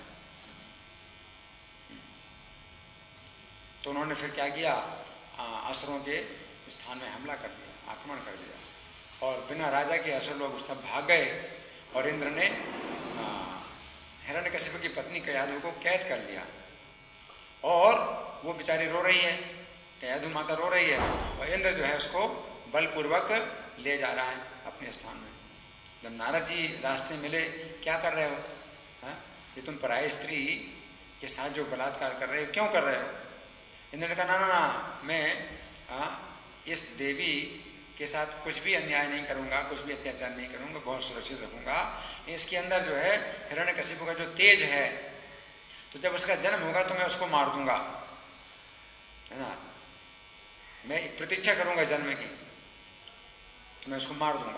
तो उन्होंने फिर क्या किया, असुरों के स्थान में हमला कर दिया, आक्रमण कर दिया, और बिना राजा के असुर लोग सब भाग गए, और इंद्र ने हिरण्यकशिपु की पत्नी कयाधु को कैद कर लिया, और वो बेचारी रो रही है, कयाधु माता रो रही है, और इंद्र जो है उसको बलपूर्वक ले जा रहा है अपने स्थान में। जब नारद जी रास्ते मिले, क्या कर रहे हो, हा? ये तुम पराई स्त्री के साथ जो बलात्कार कर रहे हो, क्यों कर रहे हो? इंद्र ने कहा ना ना ना, मैं आ, इस देवी के साथ कुछ भी अन्याय नहीं करूंगा, कुछ भी अत्याचार नहीं करूंगा, बहुत सुरक्षित रखूंगा। इसके अंदर जो है हिरण्यकशिपु का जो तेज है, तो जब उसका जन्म होगा तो मैं उसको मार दूंगा, है ना, मैं प्रतीक्षा करूंगा जन्म की, तो मैं उसको मार दूंगा।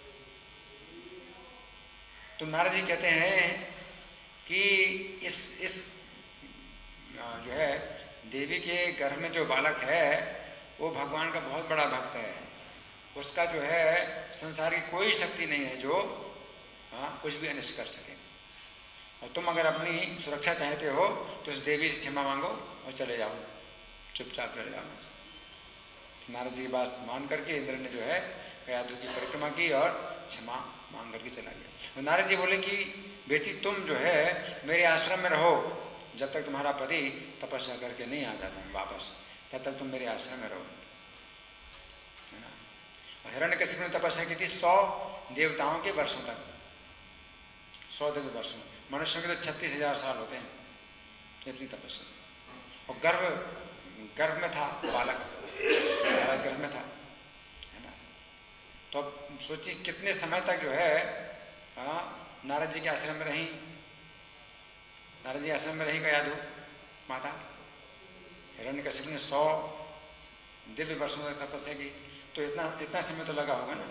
तो नारद जी कहते हैं कि इस इस जो है देवी के गर्भ में जो बालक है वो भगवान का बहुत बड़ा भक्त है, उसका जो है संसार की कोई शक्ति नहीं है जो हाँ कुछ भी अनिष्ट कर सके, और तुम अगर अपनी सुरक्षा चाहते हो तो उस देवी से क्षमा मांगो और चले जाओ, चुपचाप चले जाओ। नारद जी की बात मान करके इंद्र ने जो है कयाधु की परिक्रमा की और क्षमा मांग करके चला गया। और नारद जी बोले कि बेटी तुम जो है मेरे आश्रम में रहो, जब तक तुम्हारा पति तपस्या करके नहीं आ जाता वापस, तब तक तुम मेरे आश्रम में रहो, है ना। हिरण्यकशिपु ने तपस्या की थी सौ देवताओं के वर्षों तक, सौ देव वर्षों। मनुष्यों के तो छत्तीस हजार साल होते हैं, इतनी तपस्या। और गर्भ गर्भ में था बालक, बालक गर्भ में था, है ना। तो अब सोचिए कितने समय तक जो है नारद जी के आश्रम में रही, नारद जी आश्रम में रही कयाधु माता। हिरण्यकशिपु ने सौ दिव्य वर्षों तक तपस्या की, तो इतना इतना समय तो लगा होगा ना।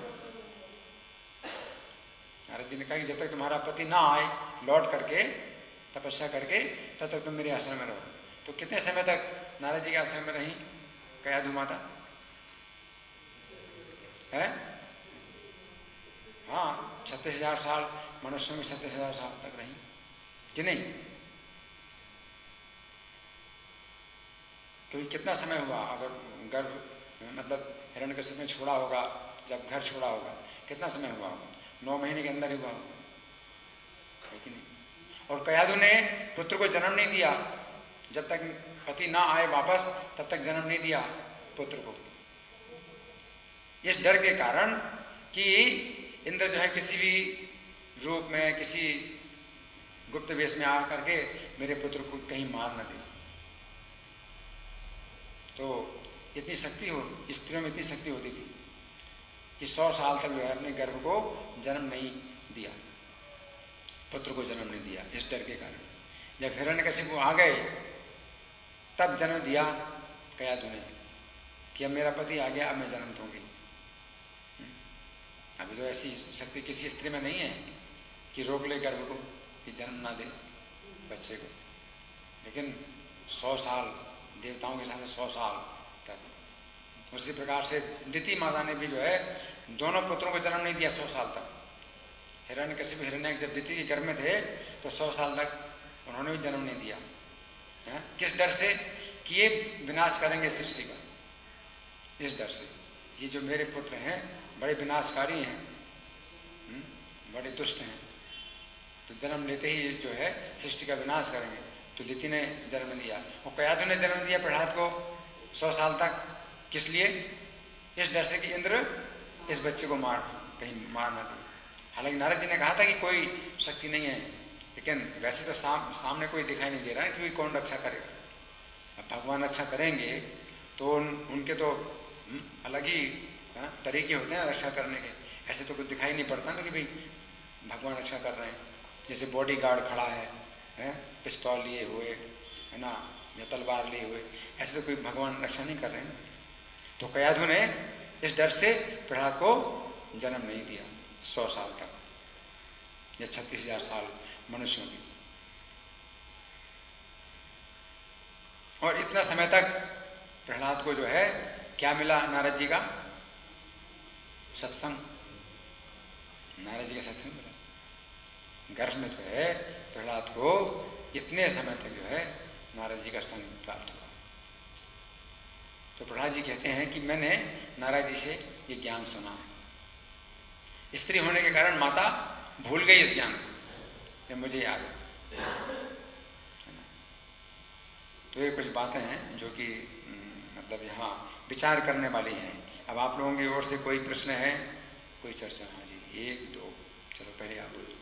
नारद जी ने कहा कि जब तक तुम्हारा पति ना आए लौट करके तपस्या करके, तब तक तुम मेरे आश्रम में रहो। तो कितने समय तक नारद जी के आश्रम में रही कयाधु माता है? हाँ, छत्तीस हजार साल, मनुष्यों में छत्तीस हजार साल तक रही कि नहीं? क्योंकि कितना समय हुआ, अगर गर्भ मतलब हिरण्यकशिपु ने छोड़ा होगा, जब घर छोड़ा होगा कितना समय हुआ होगा? नौ महीने के अंदर ही हुआ होगा, है कि नहीं? और कयाधु ने पुत्र को जन्म नहीं दिया, जब तक पति ना आए वापस तब तक जन्म नहीं दिया पुत्र को, इस डर के कारण कि इंद्र जो है किसी भी रूप में किसी गुप्त वेश में आ करके मेरे पुत्र को कहीं मार न दे। तो इतनी शक्ति हो, स्त्रियों में इतनी शक्ति होती थी कि सौ साल तक जो है अपने गर्भ को जन्म नहीं दिया, पुत्र को जन्म नहीं दिया, इस डर के कारण। जब हिरण्यकशिपु आ गए तब जन्म दिया कयाधु ने कि अब मेरा पति आ गया, अब मैं जन्म दूंगी। अभी तो ऐसी शक्ति किसी स्त्री में नहीं है कि रोक ले गर्भ को, कि जन्म ना दे बच्चे को। लेकिन सौ साल देवताओं के सामने सौ साल तक। उसी प्रकार से दिति माता ने भी जो है दोनों पुत्रों को जन्म नहीं दिया सौ साल तक। हिरण्यकशिपु हिरण्यक जब दिति के गर्भ में थे तो सौ साल तक उन्होंने भी जन्म नहीं दिया, है? किस डर से? कि ये विनाश करेंगे सृष्टि का, इस डर से। ये जो मेरे पुत्र हैं बड़े विनाशकारी हैं, हुँ? बड़े दुष्ट हैं, तो जन्म लेते ही जो है सृष्टि का विनाश करेंगे। तो दिति ने जन्म दिया और कयाधु ने जन्म दिया प्रहलाद को सौ साल तक। किस लिए? इस डर से कि इंद्र इस बच्चे को मार कहीं मार ना दे। हालांकि नारद जी ने कहा था कि कोई शक्ति नहीं है, लेकिन वैसे तो साम, सामने कोई दिखाई नहीं दे रहा है कि कौन रक्षा करेगा। अब भगवान रक्षा करेंगे तो उन, उनके तो अलग ही हा? तरीके होते हैं रक्षा करने के। ऐसे तो कुछ दिखाई नहीं पड़ता ना कि भाई भगवान रक्षा कर रहे हैं। जैसे बॉडी गार्ड खड़ा है, है? पिस्तौल लिए हुए, है ना, या तलवार लिए हुए, ऐसे तो कोई भगवान रक्षा नहीं कर रहे हैं। तो कयाधु ने इस डर से प्रहलाद को जन्म नहीं दिया सौ साल तक, या छत्तीस हजार साल मनुष्यों की। और इतना समय तक प्रहलाद को जो है क्या मिला? नारद जी का सत्संग, नारद जी का सत्संग मिला। गर्भ में जो है प्रहलाद को इतने समय तक जो है नारद जी का संग प्राप्त हुआ। तो प्रहलाद जी कहते हैं कि मैंने नारद जी से ये ज्ञान सुना है। स्त्री होने के कारण माता भूल गई इस ज्ञान को, ये मुझे याद है। तो ये कुछ बातें हैं जो कि मतलब यहाँ विचार करने वाली हैं। अब आप लोगों की ओर से कोई प्रश्न है, कोई चर्चा? हाँ जी, एक दो, चलो पहले आप बोलो।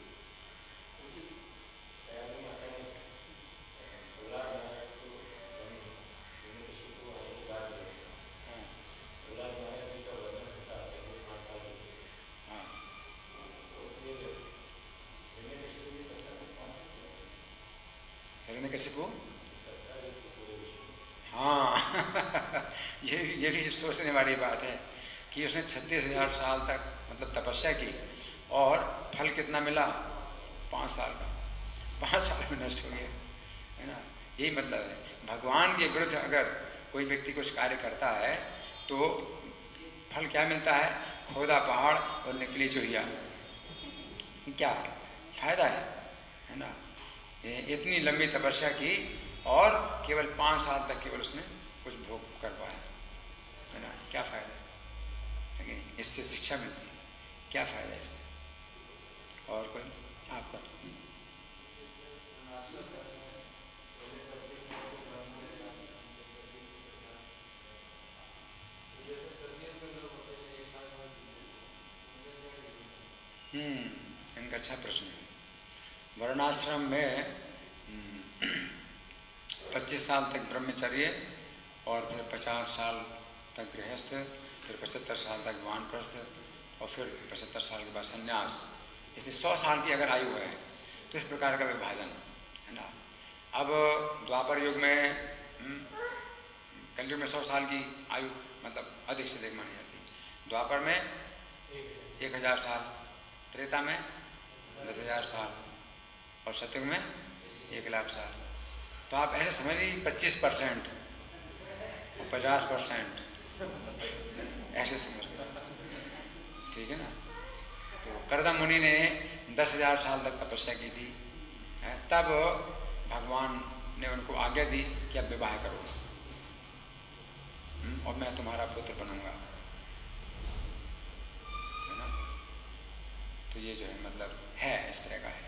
हिरण्यकशिपु, हाँ ये ये भी सोचने वाली बात है कि उसने छत्तीस हजार साल तक मतलब तपस्या की और फल कितना मिला? पाँच साल का, पाँच साल में नष्ट हो गया, है ना। यही मतलब है, भगवान के विरुद्ध अगर कोई व्यक्ति कुछ कार्य करता है तो फल क्या मिलता है? खोदा पहाड़ और निकली चुहिया, क्या फायदा है, है ना। इतनी लंबी तपस्या की और केवल पांच साल तक केवल उसने कुछ भोग कर पाया, है ना। क्या फायदा? लेकिन इससे शिक्षा मिलती है, क्या फायदा है इससे? और कोई आपका? हम्म इनका अच्छा प्रश्न है। वर्णाश्रम में पच्चीस साल तक ब्रह्मचर्य और फिर पचास साल तक गृहस्थ, फिर पचहत्तर साल तक वानप्रस्थ और फिर पचहत्तर साल के बाद संन्यास। इसलिए सौ साल की अगर आयु है तो इस प्रकार का विभाजन है ना। अब द्वापर युग में, कलयुग में सौ साल की आयु मतलब अधिक से अधिक मानी जाती है। द्वापर में एक हजार साल, त्रेता में दस हजार साल और सतयुग में एक लाख साल। तो आप ऐसे समझ लीजिए पच्चीस परसेंट और पचास परसेंट ऐसे समझ लो, ठीक है ना। तो करदम मुनि ने दस हजार साल तक तपस्या की थी, तब भगवान ने उनको आज्ञा दी कि अब विवाह करो और मैं तुम्हारा पुत्र बनूंगा, है ना। तो ये जो है मतलब है इस तरह का है।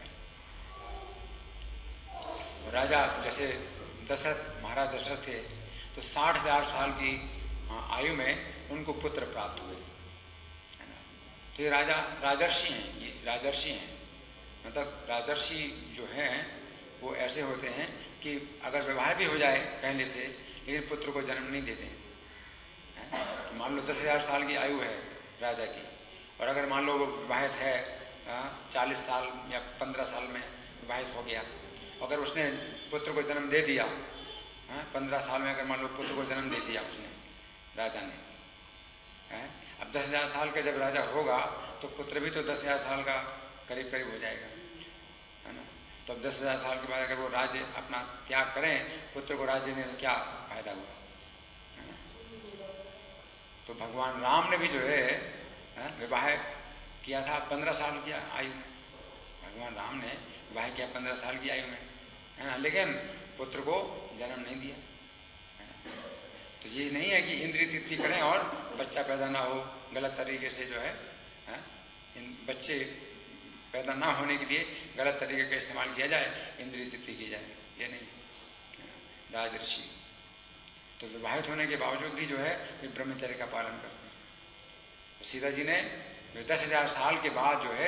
राजा जैसे दशरथ, महाराज दशरथ थे तो साठ हजार साल की आयु में उनको पुत्र प्राप्त हुए, है ना। तो ये राजा राजर्षि हैं, ये राजर्षि हैं। मतलब राजर्षि जो हैं वो ऐसे होते हैं कि अगर विवाह भी हो जाए पहले से लेकिन पुत्र को जन्म नहीं देते हैं। तो मान लो दस हजार साल की आयु है राजा की और अगर मान लो वो विवाहित है चालीस साल या पंद्रह साल में विवाहित हो गया, अगर उसने पुत्र को जन्म दे दिया पंद्रह साल में, अगर मान लो पुत्र को जन्म दे दिया उसने, राजा ने, है? अब दस हजार साल का जब राजा होगा तो पुत्र भी तो दस हजार साल का करीब करीब हो जाएगा, है ना। तो अब दस हजार साल के बाद अगर वो राज्य अपना त्याग करें, पुत्र को राज्य देने, तो क्या फायदा हुआ, है ना। तो भगवान राम ने भी जो है, है विवाह किया था पंद्रह साल की आयु में। भगवान राम ने विवाह किया पंद्रह साल की आयु में, है ना, लेकिन पुत्र को जन्म नहीं दिया, है ना। तो ये नहीं है कि इंद्रिय तृप्ति करें और बच्चा पैदा ना हो, गलत तरीके से जो है, है इन बच्चे पैदा ना होने के लिए गलत तरीके का इस्तेमाल किया जाए, इंद्रिय तृप्ति की जाए, ये नहीं। राजर्षि तो विवाहित होने के बावजूद भी जो है वे ब्रह्मचर्य का पालन करते हैं। तो सीता जी ने दस हजार साल के बाद जो है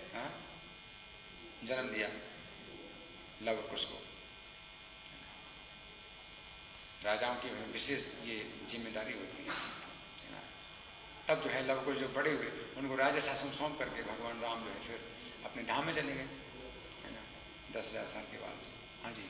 जन्म दिया लव कुश को। राजाओं की विशेष ये जिम्मेदारी होती है, तब जो है लव कुश जो बड़े हुए उनको राजा शासन सौंप करके भगवान राम जो है फिर अपने धाम में चले गए, है ना, दस हजार साल के बाद। हाँ जी।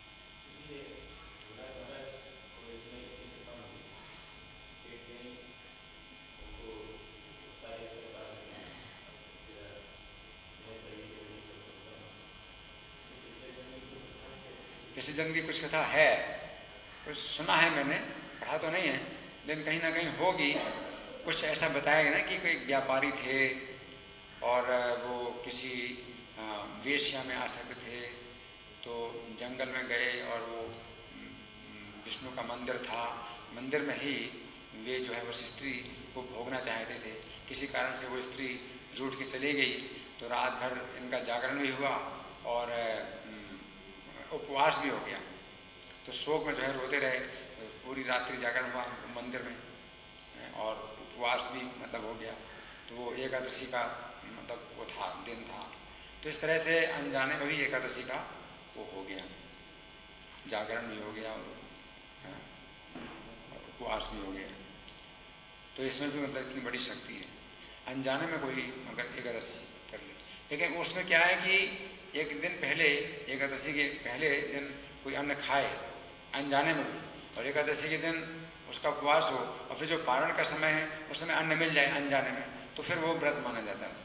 किसी जन्म की कुछ कथा है, कुछ सुना है मैंने, पढ़ा तो नहीं है, लेकिन कहीं ना कहीं होगी। कुछ ऐसा बताया गया ना कि कोई व्यापारी थे और वो किसी वेश्या में आसक्त थे, तो जंगल में गए और वो विष्णु का मंदिर था, मंदिर में ही वे जो है उस स्त्री को भोगना चाहते थे। किसी कारण से वो स्त्री रूठ के चली गई, तो रात भर इनका जागरण भी हुआ और उपवास भी हो गया। तो शोक में जो है रोते रहे, पूरी रात्रि जागरण हुआ मंदिर में और उपवास भी मतलब हो गया। तो वो एकादशी का मतलब वो था, दिन था। तो इस तरह से अनजाने में भी एकादशी का वो हो गया, जागरण भी हो गया और उपवास भी हो गया। तो इसमें भी मतलब इतनी बड़ी शक्ति है, अनजाने में कोई अगर एकादशी कर ले। लेकिन उसमें क्या है कि एक दिन पहले, एकादशी के पहले दिन कोई अन्न खाए अनजाने में भी, और एकादशी के दिन उसका उपवास हो और फिर जो पारण का समय है उस समय अन्न मिल जाए अनजाने में, तो फिर वो व्रत माना जाता है उसका।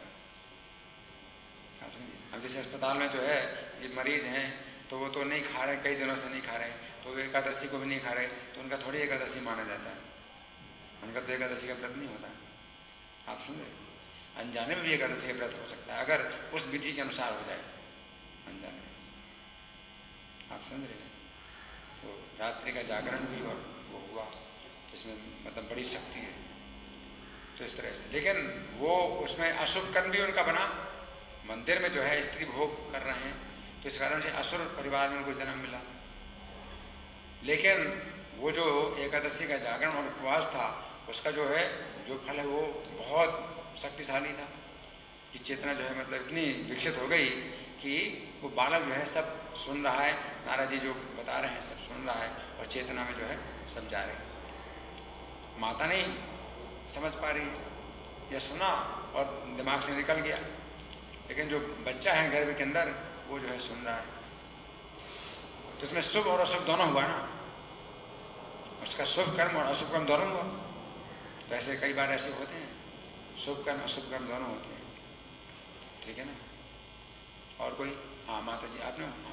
अब जैसे अस्पताल में जो है ये मरीज हैं तो वो तो नहीं खा रहे, कई दिनों से नहीं खा रहे, तो वो एकादशी को भी नहीं खा रहे, तो उनका थोड़ी एकादशी माना जाता है, उनका तो एकादशी का व्रत नहीं होता। आप सुन रहे, अनजाने में भी एकादशी का व्रत हो सकता है अगर उस विधि के अनुसार हो जाए अनजाने में। आप समझ रहे हैं। तो रात्रि का जागरण भी और वो हुआ, तो इसमें मतलब बड़ी शक्ति है। तो इस तरह से, लेकिन वो उसमें अशुभ कर्म भी उनका बना, मंदिर में जो है स्त्री भोग कर रहे हैं, तो इस कारण से असुर परिवार में उनको जन्म मिला। लेकिन वो जो एकादशी का जागरण और उपवास था उसका जो है जो फल है वो बहुत शक्तिशाली था। कि चेतना जो है मतलब इतनी विकसित हो गई कि वो बालक जो है सब सुन रहा है, नारद जी जो बता रहे हैं सब सुन रहा है और चेतना में जो है सब जा रहे हैं। माता नहीं समझ पा रही, या सुना और दिमाग से निकल गया, लेकिन जो बच्चा है गर्भ के अंदर वो जो है सुन रहा है। तो इसमें शुभ और अशुभ दोनों हुआ ना, उसका शुभ कर्म और अशुभ कर्म दोनों हुआ। तो ऐसे कई बार ऐसे होते हैं, शुभ कर्म अशुभ कर्म दोनों होते हैं, ठीक है ना। और कोई? हाँ माता जी आपने, हाँ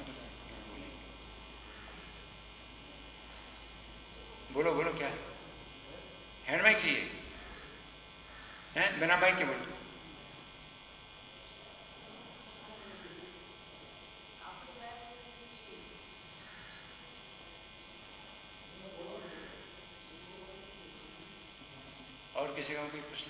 बोलो बोलो क्या है? हैंड माइक चाहिए हैं? बिना माइक के बोलो। और किसी का कोई प्रश्न?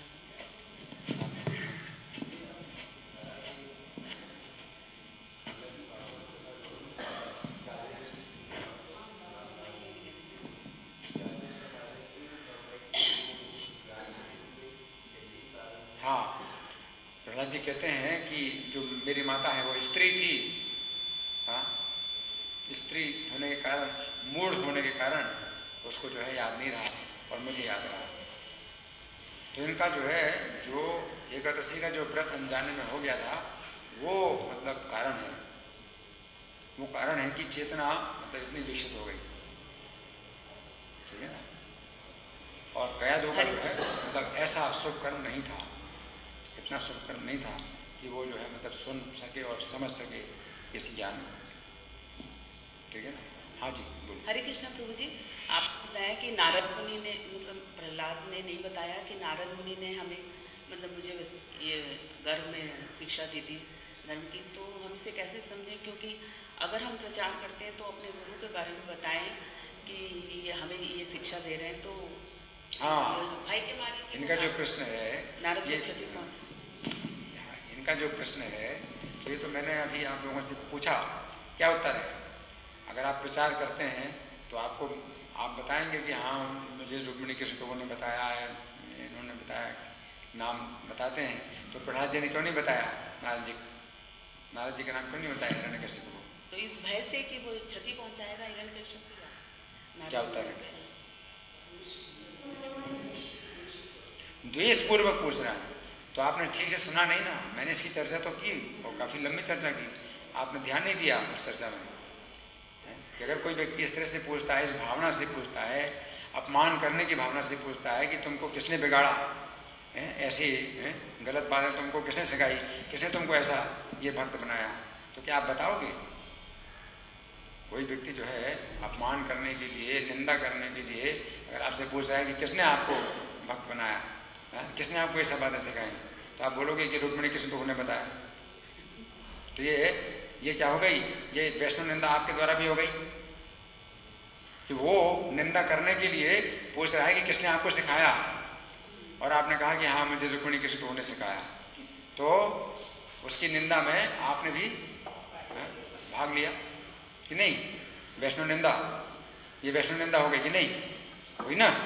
हाँ, प्रहलाद जी कहते हैं कि जो मेरी माता है वो स्त्री थी, हाँ, स्त्री होने के कारण, मूढ़ होने के कारण उसको जो है याद नहीं रहा और मुझे याद रहा। तो इनका जो है जो एकादशी का जो व्रत अनजाने में हो गया था वो मतलब कारण है, वो कारण है कि चेतना मतलब इतनी विकसित हो गई, ठीक है ना। और कया दो का जो है मतलब ऐसा शुभ कर्म नहीं था, इतना शुभ कर्म नहीं था कि वो जो है मतलब सुन सके और समझ सके इस ज्ञान, ठीक है ना। हाँ जी बोलिए। हरे कृष्ण प्रभु जी, आप बताया कि नारद मुनि ने मतलब प्रहलाद ने नहीं बताया कि नारद मुनि ने हमें मतलब मुझे ये गर्भ में शिक्षा दी थी धर्म की, तो हम इसे कैसे समझें? क्योंकि अगर हम प्रचार करते हैं तो अपने गुरु के बारे में बताएं कि ये हमें ये शिक्षा दे रहे हैं, तो हाँ भाई के माने इनका जो प्रश्न है नारद ये, की क्षति पहुंचे। इनका जो प्रश्न है ये तो मैंने अभी आप लोगों से पूछा, क्या उत्तर है? अगर आप प्रचार करते हैं तो आपको आप बताएंगे कि हाँ मुझे रुक्मिणी कृष्ण प्रभु ने बताया है, इन्होंने बताया, नाम बताते हैं। तो प्रहलाद जी ने क्यों नहीं बताया? नारद जी नारद जी का नाम क्यों नहीं बताया हिरण्यकशिपु को? तो इस भय से कि वो क्षति पहुंचाएगा हिरण्यकशिपु को। क्या उत्तर है? द्वेष पूर्वक पूछ रहा है, तो आपने ठीक से सुना नहीं ना। मैंने इसकी चर्चा तो की और काफी लंबी चर्चा की, आपने ध्यान नहीं दिया उस चर्चा में। कि अगर कोई व्यक्ति इस तरह से पूछता है, इस भावना से पूछता है, अपमान करने की भावना से पूछता है कि तुमको किसने बिगाड़ा है, ऐसी है? गलत बातें तुमको किसने सिखाई, किसने तुमको ऐसा ये भक्त बनाया, तो क्या आप बताओगे? कोई व्यक्ति जो है अपमान करने के लिए, निंदा करने के लिए अगर आपसे पूछ रहा है कि किसने आपको भक्त बनाया है? किसने आपको ये सब बातें सिखाई, तो आप बोलोगे कि रुक्मिणी कृष्ण प्रभु ने बताया। तो ये ये क्या हो गई? ये वैष्णव निंदा आपके द्वारा भी हो गई कि वो निंदा करने के लिए पूछ रहा है कि किसने आपको सिखाया, और आपने कहा कि हाँ मुझे रुक्मिणी कृष्ण प्रभु ने सिखाया, तो उसकी निंदा में आपने भी भाग लिया कि नहीं? वैष्णव निंदा, ये वैष्णव निंदा हो गई कि नहीं? हुई ना।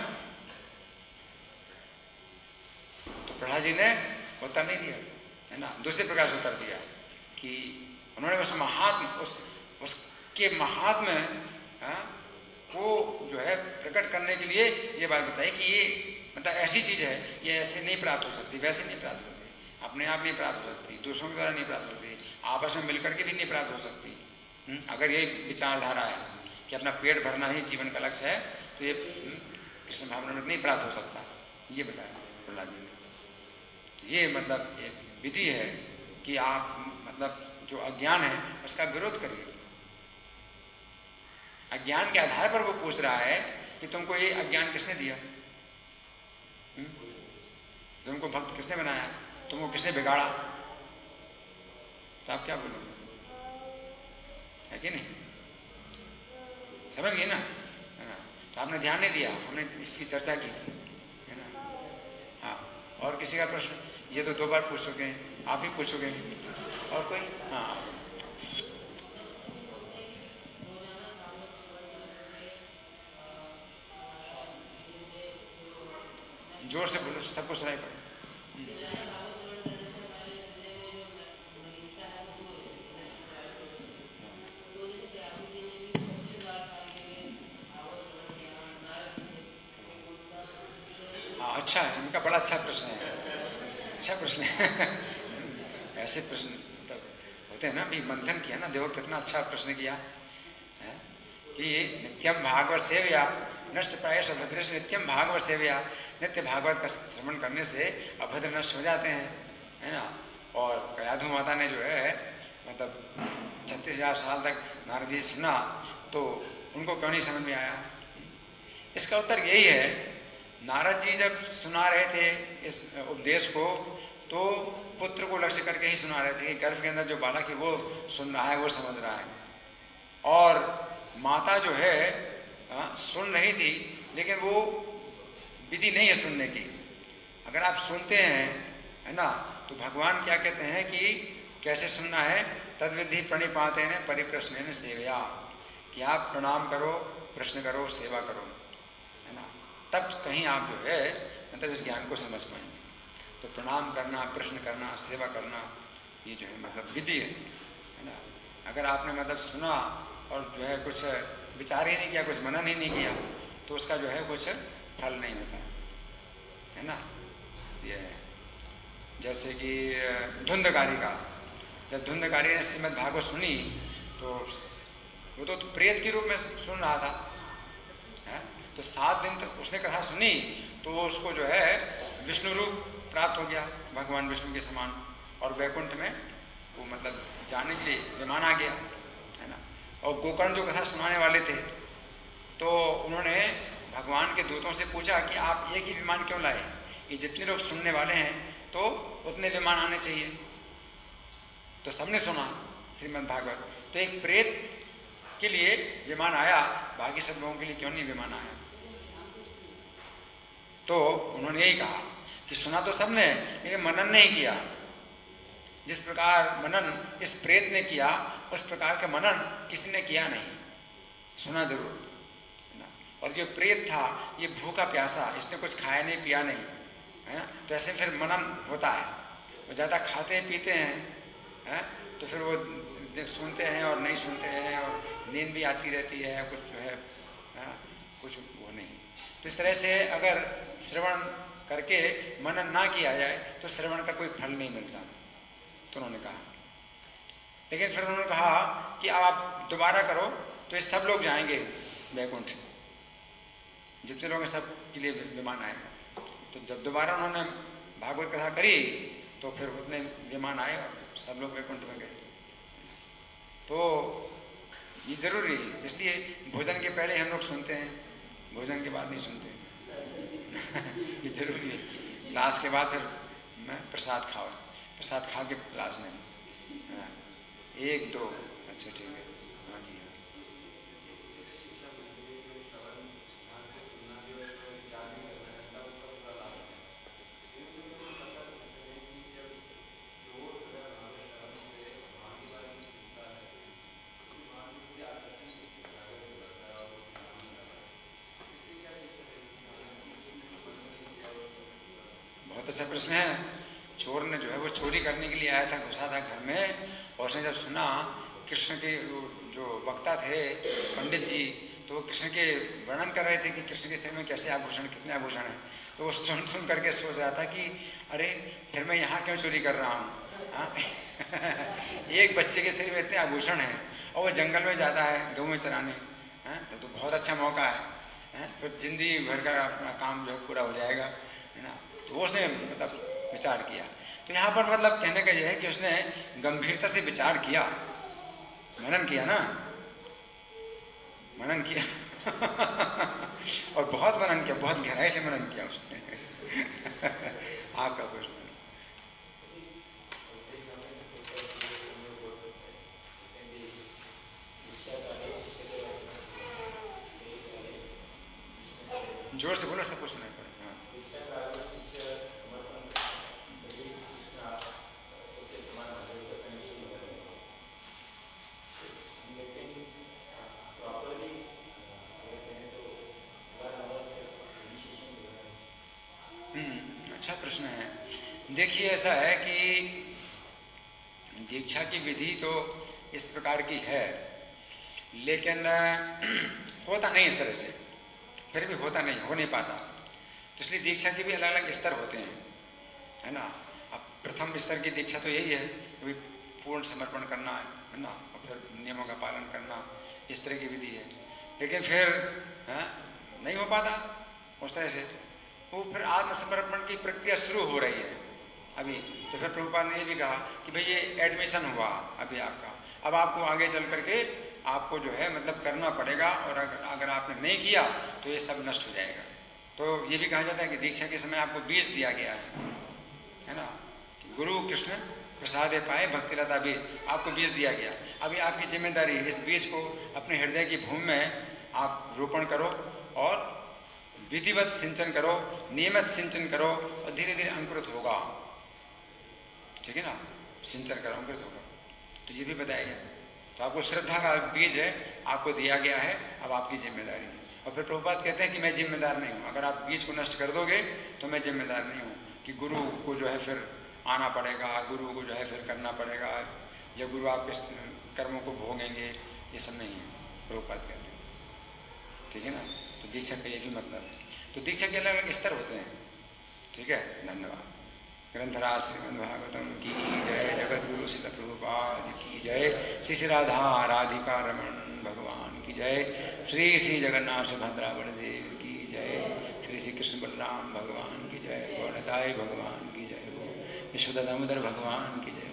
तो प्रहलाद जी ने उत्तर नहीं दिया है ना, दूसरे प्रकार से उत्तर दिया कि उन्होंने उस महात्म उस उसके महात्म को जो है प्रकट करने के लिए ये बात बताई कि ये मतलब ऐसी चीज है, ये ऐसे नहीं प्राप्त हो सकती, वैसे नहीं प्राप्त होती, अपने आप नहीं प्राप्त हो सकती, दूसरों के द्वारा नहीं प्राप्त होती, आपस में मिलकर के भी नहीं प्राप्त हो सकती। हुँ? अगर ये विचारधारा है कि अपना पेट भरना ही जीवन का लक्ष्य है, तो ये कृष्ण भावना में नहीं प्राप्त हो सकता, ये बताया प्रहलाद जी ने। ये मतलब ये विधि है कि आप मतलब जो अज्ञान है उसका विरोध करिए। अज्ञान के आधार पर वो पूछ रहा है कि तुमको ये अज्ञान किसने दिया, हुँ? तुमको भक्त किसने बनाया, तुमको किसने बिगाड़ा, तो आप क्या बोलोगे? है कि नहीं? समझ गए ना, है ना? तो आपने ध्यान नहीं दिया, हमने इसकी चर्चा की थी, है ना। हाँ, और किसी का प्रश्न? ये तो दो बार पूछ चुके हैं, आप ही पूछोगे, और कोई? हाँ जोर से बोलो, सबको सुनाई पड़े। हाँ अच्छा है, इनका बड़ा अच्छा प्रश्न है, अच्छा प्रश्न है। ऐसे प्रश्न मतलब होते हैं ना, भी मंथन किया ना, देखो कितना अच्छा प्रश्न किया है कि नित्यम भागवत सेव्या नष्ट प्रायश अभद्रेश नित्यम भागवत सेव्या, नित्य भागवत का श्रवण करने से अभद्र नष्ट हो जाते हैं, है ना। और कयाधु माता ने जो है मतलब छत्तीस हजार साल तक नारद जी सुना, तो उनको क्यों नहीं समझ में आया? इसका उत्तर यही है, नारद जी जब सुना रहे थे इस उपदेश को, तो पुत्र को लक्ष्य करके ही सुना रहे थे कि गर्भ के अंदर जो बालक है वो सुन रहा है, वो समझ रहा है। और माता जो है आ, सुन रही थी, लेकिन वो विधि नहीं है सुनने की। अगर आप सुनते हैं, है ना, तो भगवान क्या कहते हैं कि कैसे सुनना है, तद विधि प्रणिपाते हैं परिप्रश्न सेवया, कि आप प्रणाम करो, प्रश्न करो, सेवा करो, है ना, तब कहीं आप जो है मतलब इस ज्ञान को समझ पाएंगे। तो प्रणाम करना, प्रश्न करना, सेवा करना, ये जो है मतलब विधि है, है ना। अगर आपने मतलब सुना और जो है कुछ विचार ही नहीं किया, कुछ मनन ही नहीं किया, तो उसका जो है कुछ फल नहीं होता, है ना। ये जैसे कि धुंधकारी का, जब धुंधकारी ने श्रीमद् भागवत सुनी, तो वो तो प्रेत के रूप में सुन रहा था, है? तो सात दिन तक उसने कथा सुनी, तो वो उसको जो है विष्णु रूप प्राप्त हो गया, भगवान विष्णु के समान, और वैकुंठ में वो मतलब जाने के लिए विमान आ गया, है ना। और गोकर्ण जो कथा सुनाने वाले थे, तो उन्होंने भगवान के दूतों से पूछा कि आप एक ही विमान क्यों लाए, ये जितने लोग सुनने वाले हैं तो उतने विमान आने चाहिए। तो सबने सुना श्रीमद् भागवत, तो एक प्रेत के लिए विमान आया, बाकी सब लोगों के लिए क्यों नहीं विमान आया? तो उन्होंने यही कहा कि सुना तो सबने, लेकिन मनन नहीं किया। जिस प्रकार मनन इस प्रेत ने किया, उस प्रकार का मनन किसी ने किया नहीं, सुना जरूर, है ना। और जो प्रेत था, ये भूखा प्यासा, इसने कुछ खाया नहीं, पिया नहीं, है ना। तो ऐसे फिर मनन होता है, वो ज्यादा खाते पीते हैं, है? तो फिर वो सुनते हैं और नहीं सुनते हैं, और नींद भी आती रहती है, कुछ जो है, है ना, कुछ वो नहीं। तो इस तरह से अगर श्रवण करके मनन ना किया जाए तो श्रवण का कोई फल नहीं मिलता, तो उन्होंने कहा। लेकिन फिर उन्होंने कहा कि आप दोबारा करो तो ये सब लोग जाएंगे वैकुंठ, जितने लोग हैं सब के लिए विमान आएगा। तो जब दोबारा उन्होंने भागवत कथा करी, तो फिर उतने विमान आए और सब लोग वैकुंठ में गए। तो ये जरूरी है, इसलिए भोजन के पहले हम लोग सुनते हैं, भोजन के बाद नहीं सुनते। ये जरूरी है। लास्ट के बाद फिर मैं प्रसाद खाओ, प्रसाद खा के लास्ट नहीं, एक दो, अच्छा ठीक है। अच्छा प्रश्न है। चोर ने जो है वो चोरी करने के लिए आया था, घुसा था घर में, और उसने जब सुना कृष्ण के जो वक्ता थे पंडित जी, तो वो कृष्ण के वर्णन कर रहे थे कि कृष्ण के शरीर में कैसे आभूषण, कितने आभूषण हैं। तो वो सुन सुन करके सोच रहा था कि अरे फिर मैं यहाँ क्यों चोरी कर रहा हूँ। एक बच्चे के शरीर में इतने आभूषण हैं, और वो जंगल में जाता है गेहूँ में चराने, तो, तो बहुत अच्छा मौका है, तो जिंदगी भर का अपना काम जो पूरा हो जाएगा, है ना। तो उसने मतलब विचार किया। तो यहाँ पर मतलब कहने का यह है कि उसने गंभीरता से विचार किया, मनन किया ना, मनन किया और बहुत मनन किया, बहुत गहराई से मनन किया उसने। आपका प्रश्न। जोर से बोलो, सब कुछ सुनाई पड़े। अच्छा प्रश्न है। देखिए ऐसा है कि दीक्षा की विधि तो इस प्रकार की है, लेकिन होता नहीं इस तरह से, फिर भी होता नहीं, हो नहीं पाता। तो इसलिए दीक्षा के भी अलग अलग स्तर होते हैं, है ना। अब प्रथम स्तर की दीक्षा तो यही है कि पूर्ण समर्पण करना है ना, और फिर नियमों का पालन करना, इस तरह की विधि है। लेकिन फिर है, नहीं हो पाता उस तरह से, वो फिर आत्मसमर्पण की प्रक्रिया शुरू हो रही है अभी। तो फिर प्रभुपाद ने ये भी कहा कि भाई ये एडमिशन हुआ अभी आपका, अब आपको आगे चल करके आपको जो है मतलब करना पड़ेगा, और अगर, अगर आपने नहीं किया तो ये सब नष्ट हो जाएगा। तो ये भी कहा जाता है कि दीक्षा के समय आपको बीज दिया गया है, है ना। गुरु कृष्ण प्रसाद पाए भक्तिलता बीज, आपको बीज दिया गया। अभी आपकी जिम्मेदारी इस बीज को अपने हृदय की भूमि में आप रोपण करो और विधिवत सिंचन करो, नियमित सिंचन करो, और धीरे धीरे अंकुरित होगा, ठीक है ना। सिंचन करो, अंकुरित होगा। तो ये भी बताया गया। तो आपको श्रद्धा का बीज है, आपको दिया गया है, अब आपकी जिम्मेदारी है। और फिर प्रभुपाद कहते हैं कि मैं जिम्मेदार नहीं हूँ, अगर आप बीज को नष्ट कर दोगे तो मैं जिम्मेदार नहीं हूँ, कि गुरु को जो है फिर आना पड़ेगा, गुरु को जो है फिर करना पड़ेगा, या गुरु आपके कर्मों को भोगेंगे, ये सब नहीं है, प्रभुपाद कहते हैं, ठीक है ना। तो दीक्षा का ये भी मतलब है। तो दीक्षा के अलग अलग स्तर होते हैं, ठीक है। धन्यवाद। ग्रंथराज श्रीमद् भागवतम की जय, जगत गुरु श्रील प्रभुपाद की जय, श्री श्री राधा राधिका रमण भगवान की जय, श्री श्री जगन्नाथ सुभद्रा बलदेव की जय, श्री श्री कृष्ण बलराम भगवान की जय, गौरताई भगवान की जय, यशोदा दामोदर भगवान की जय।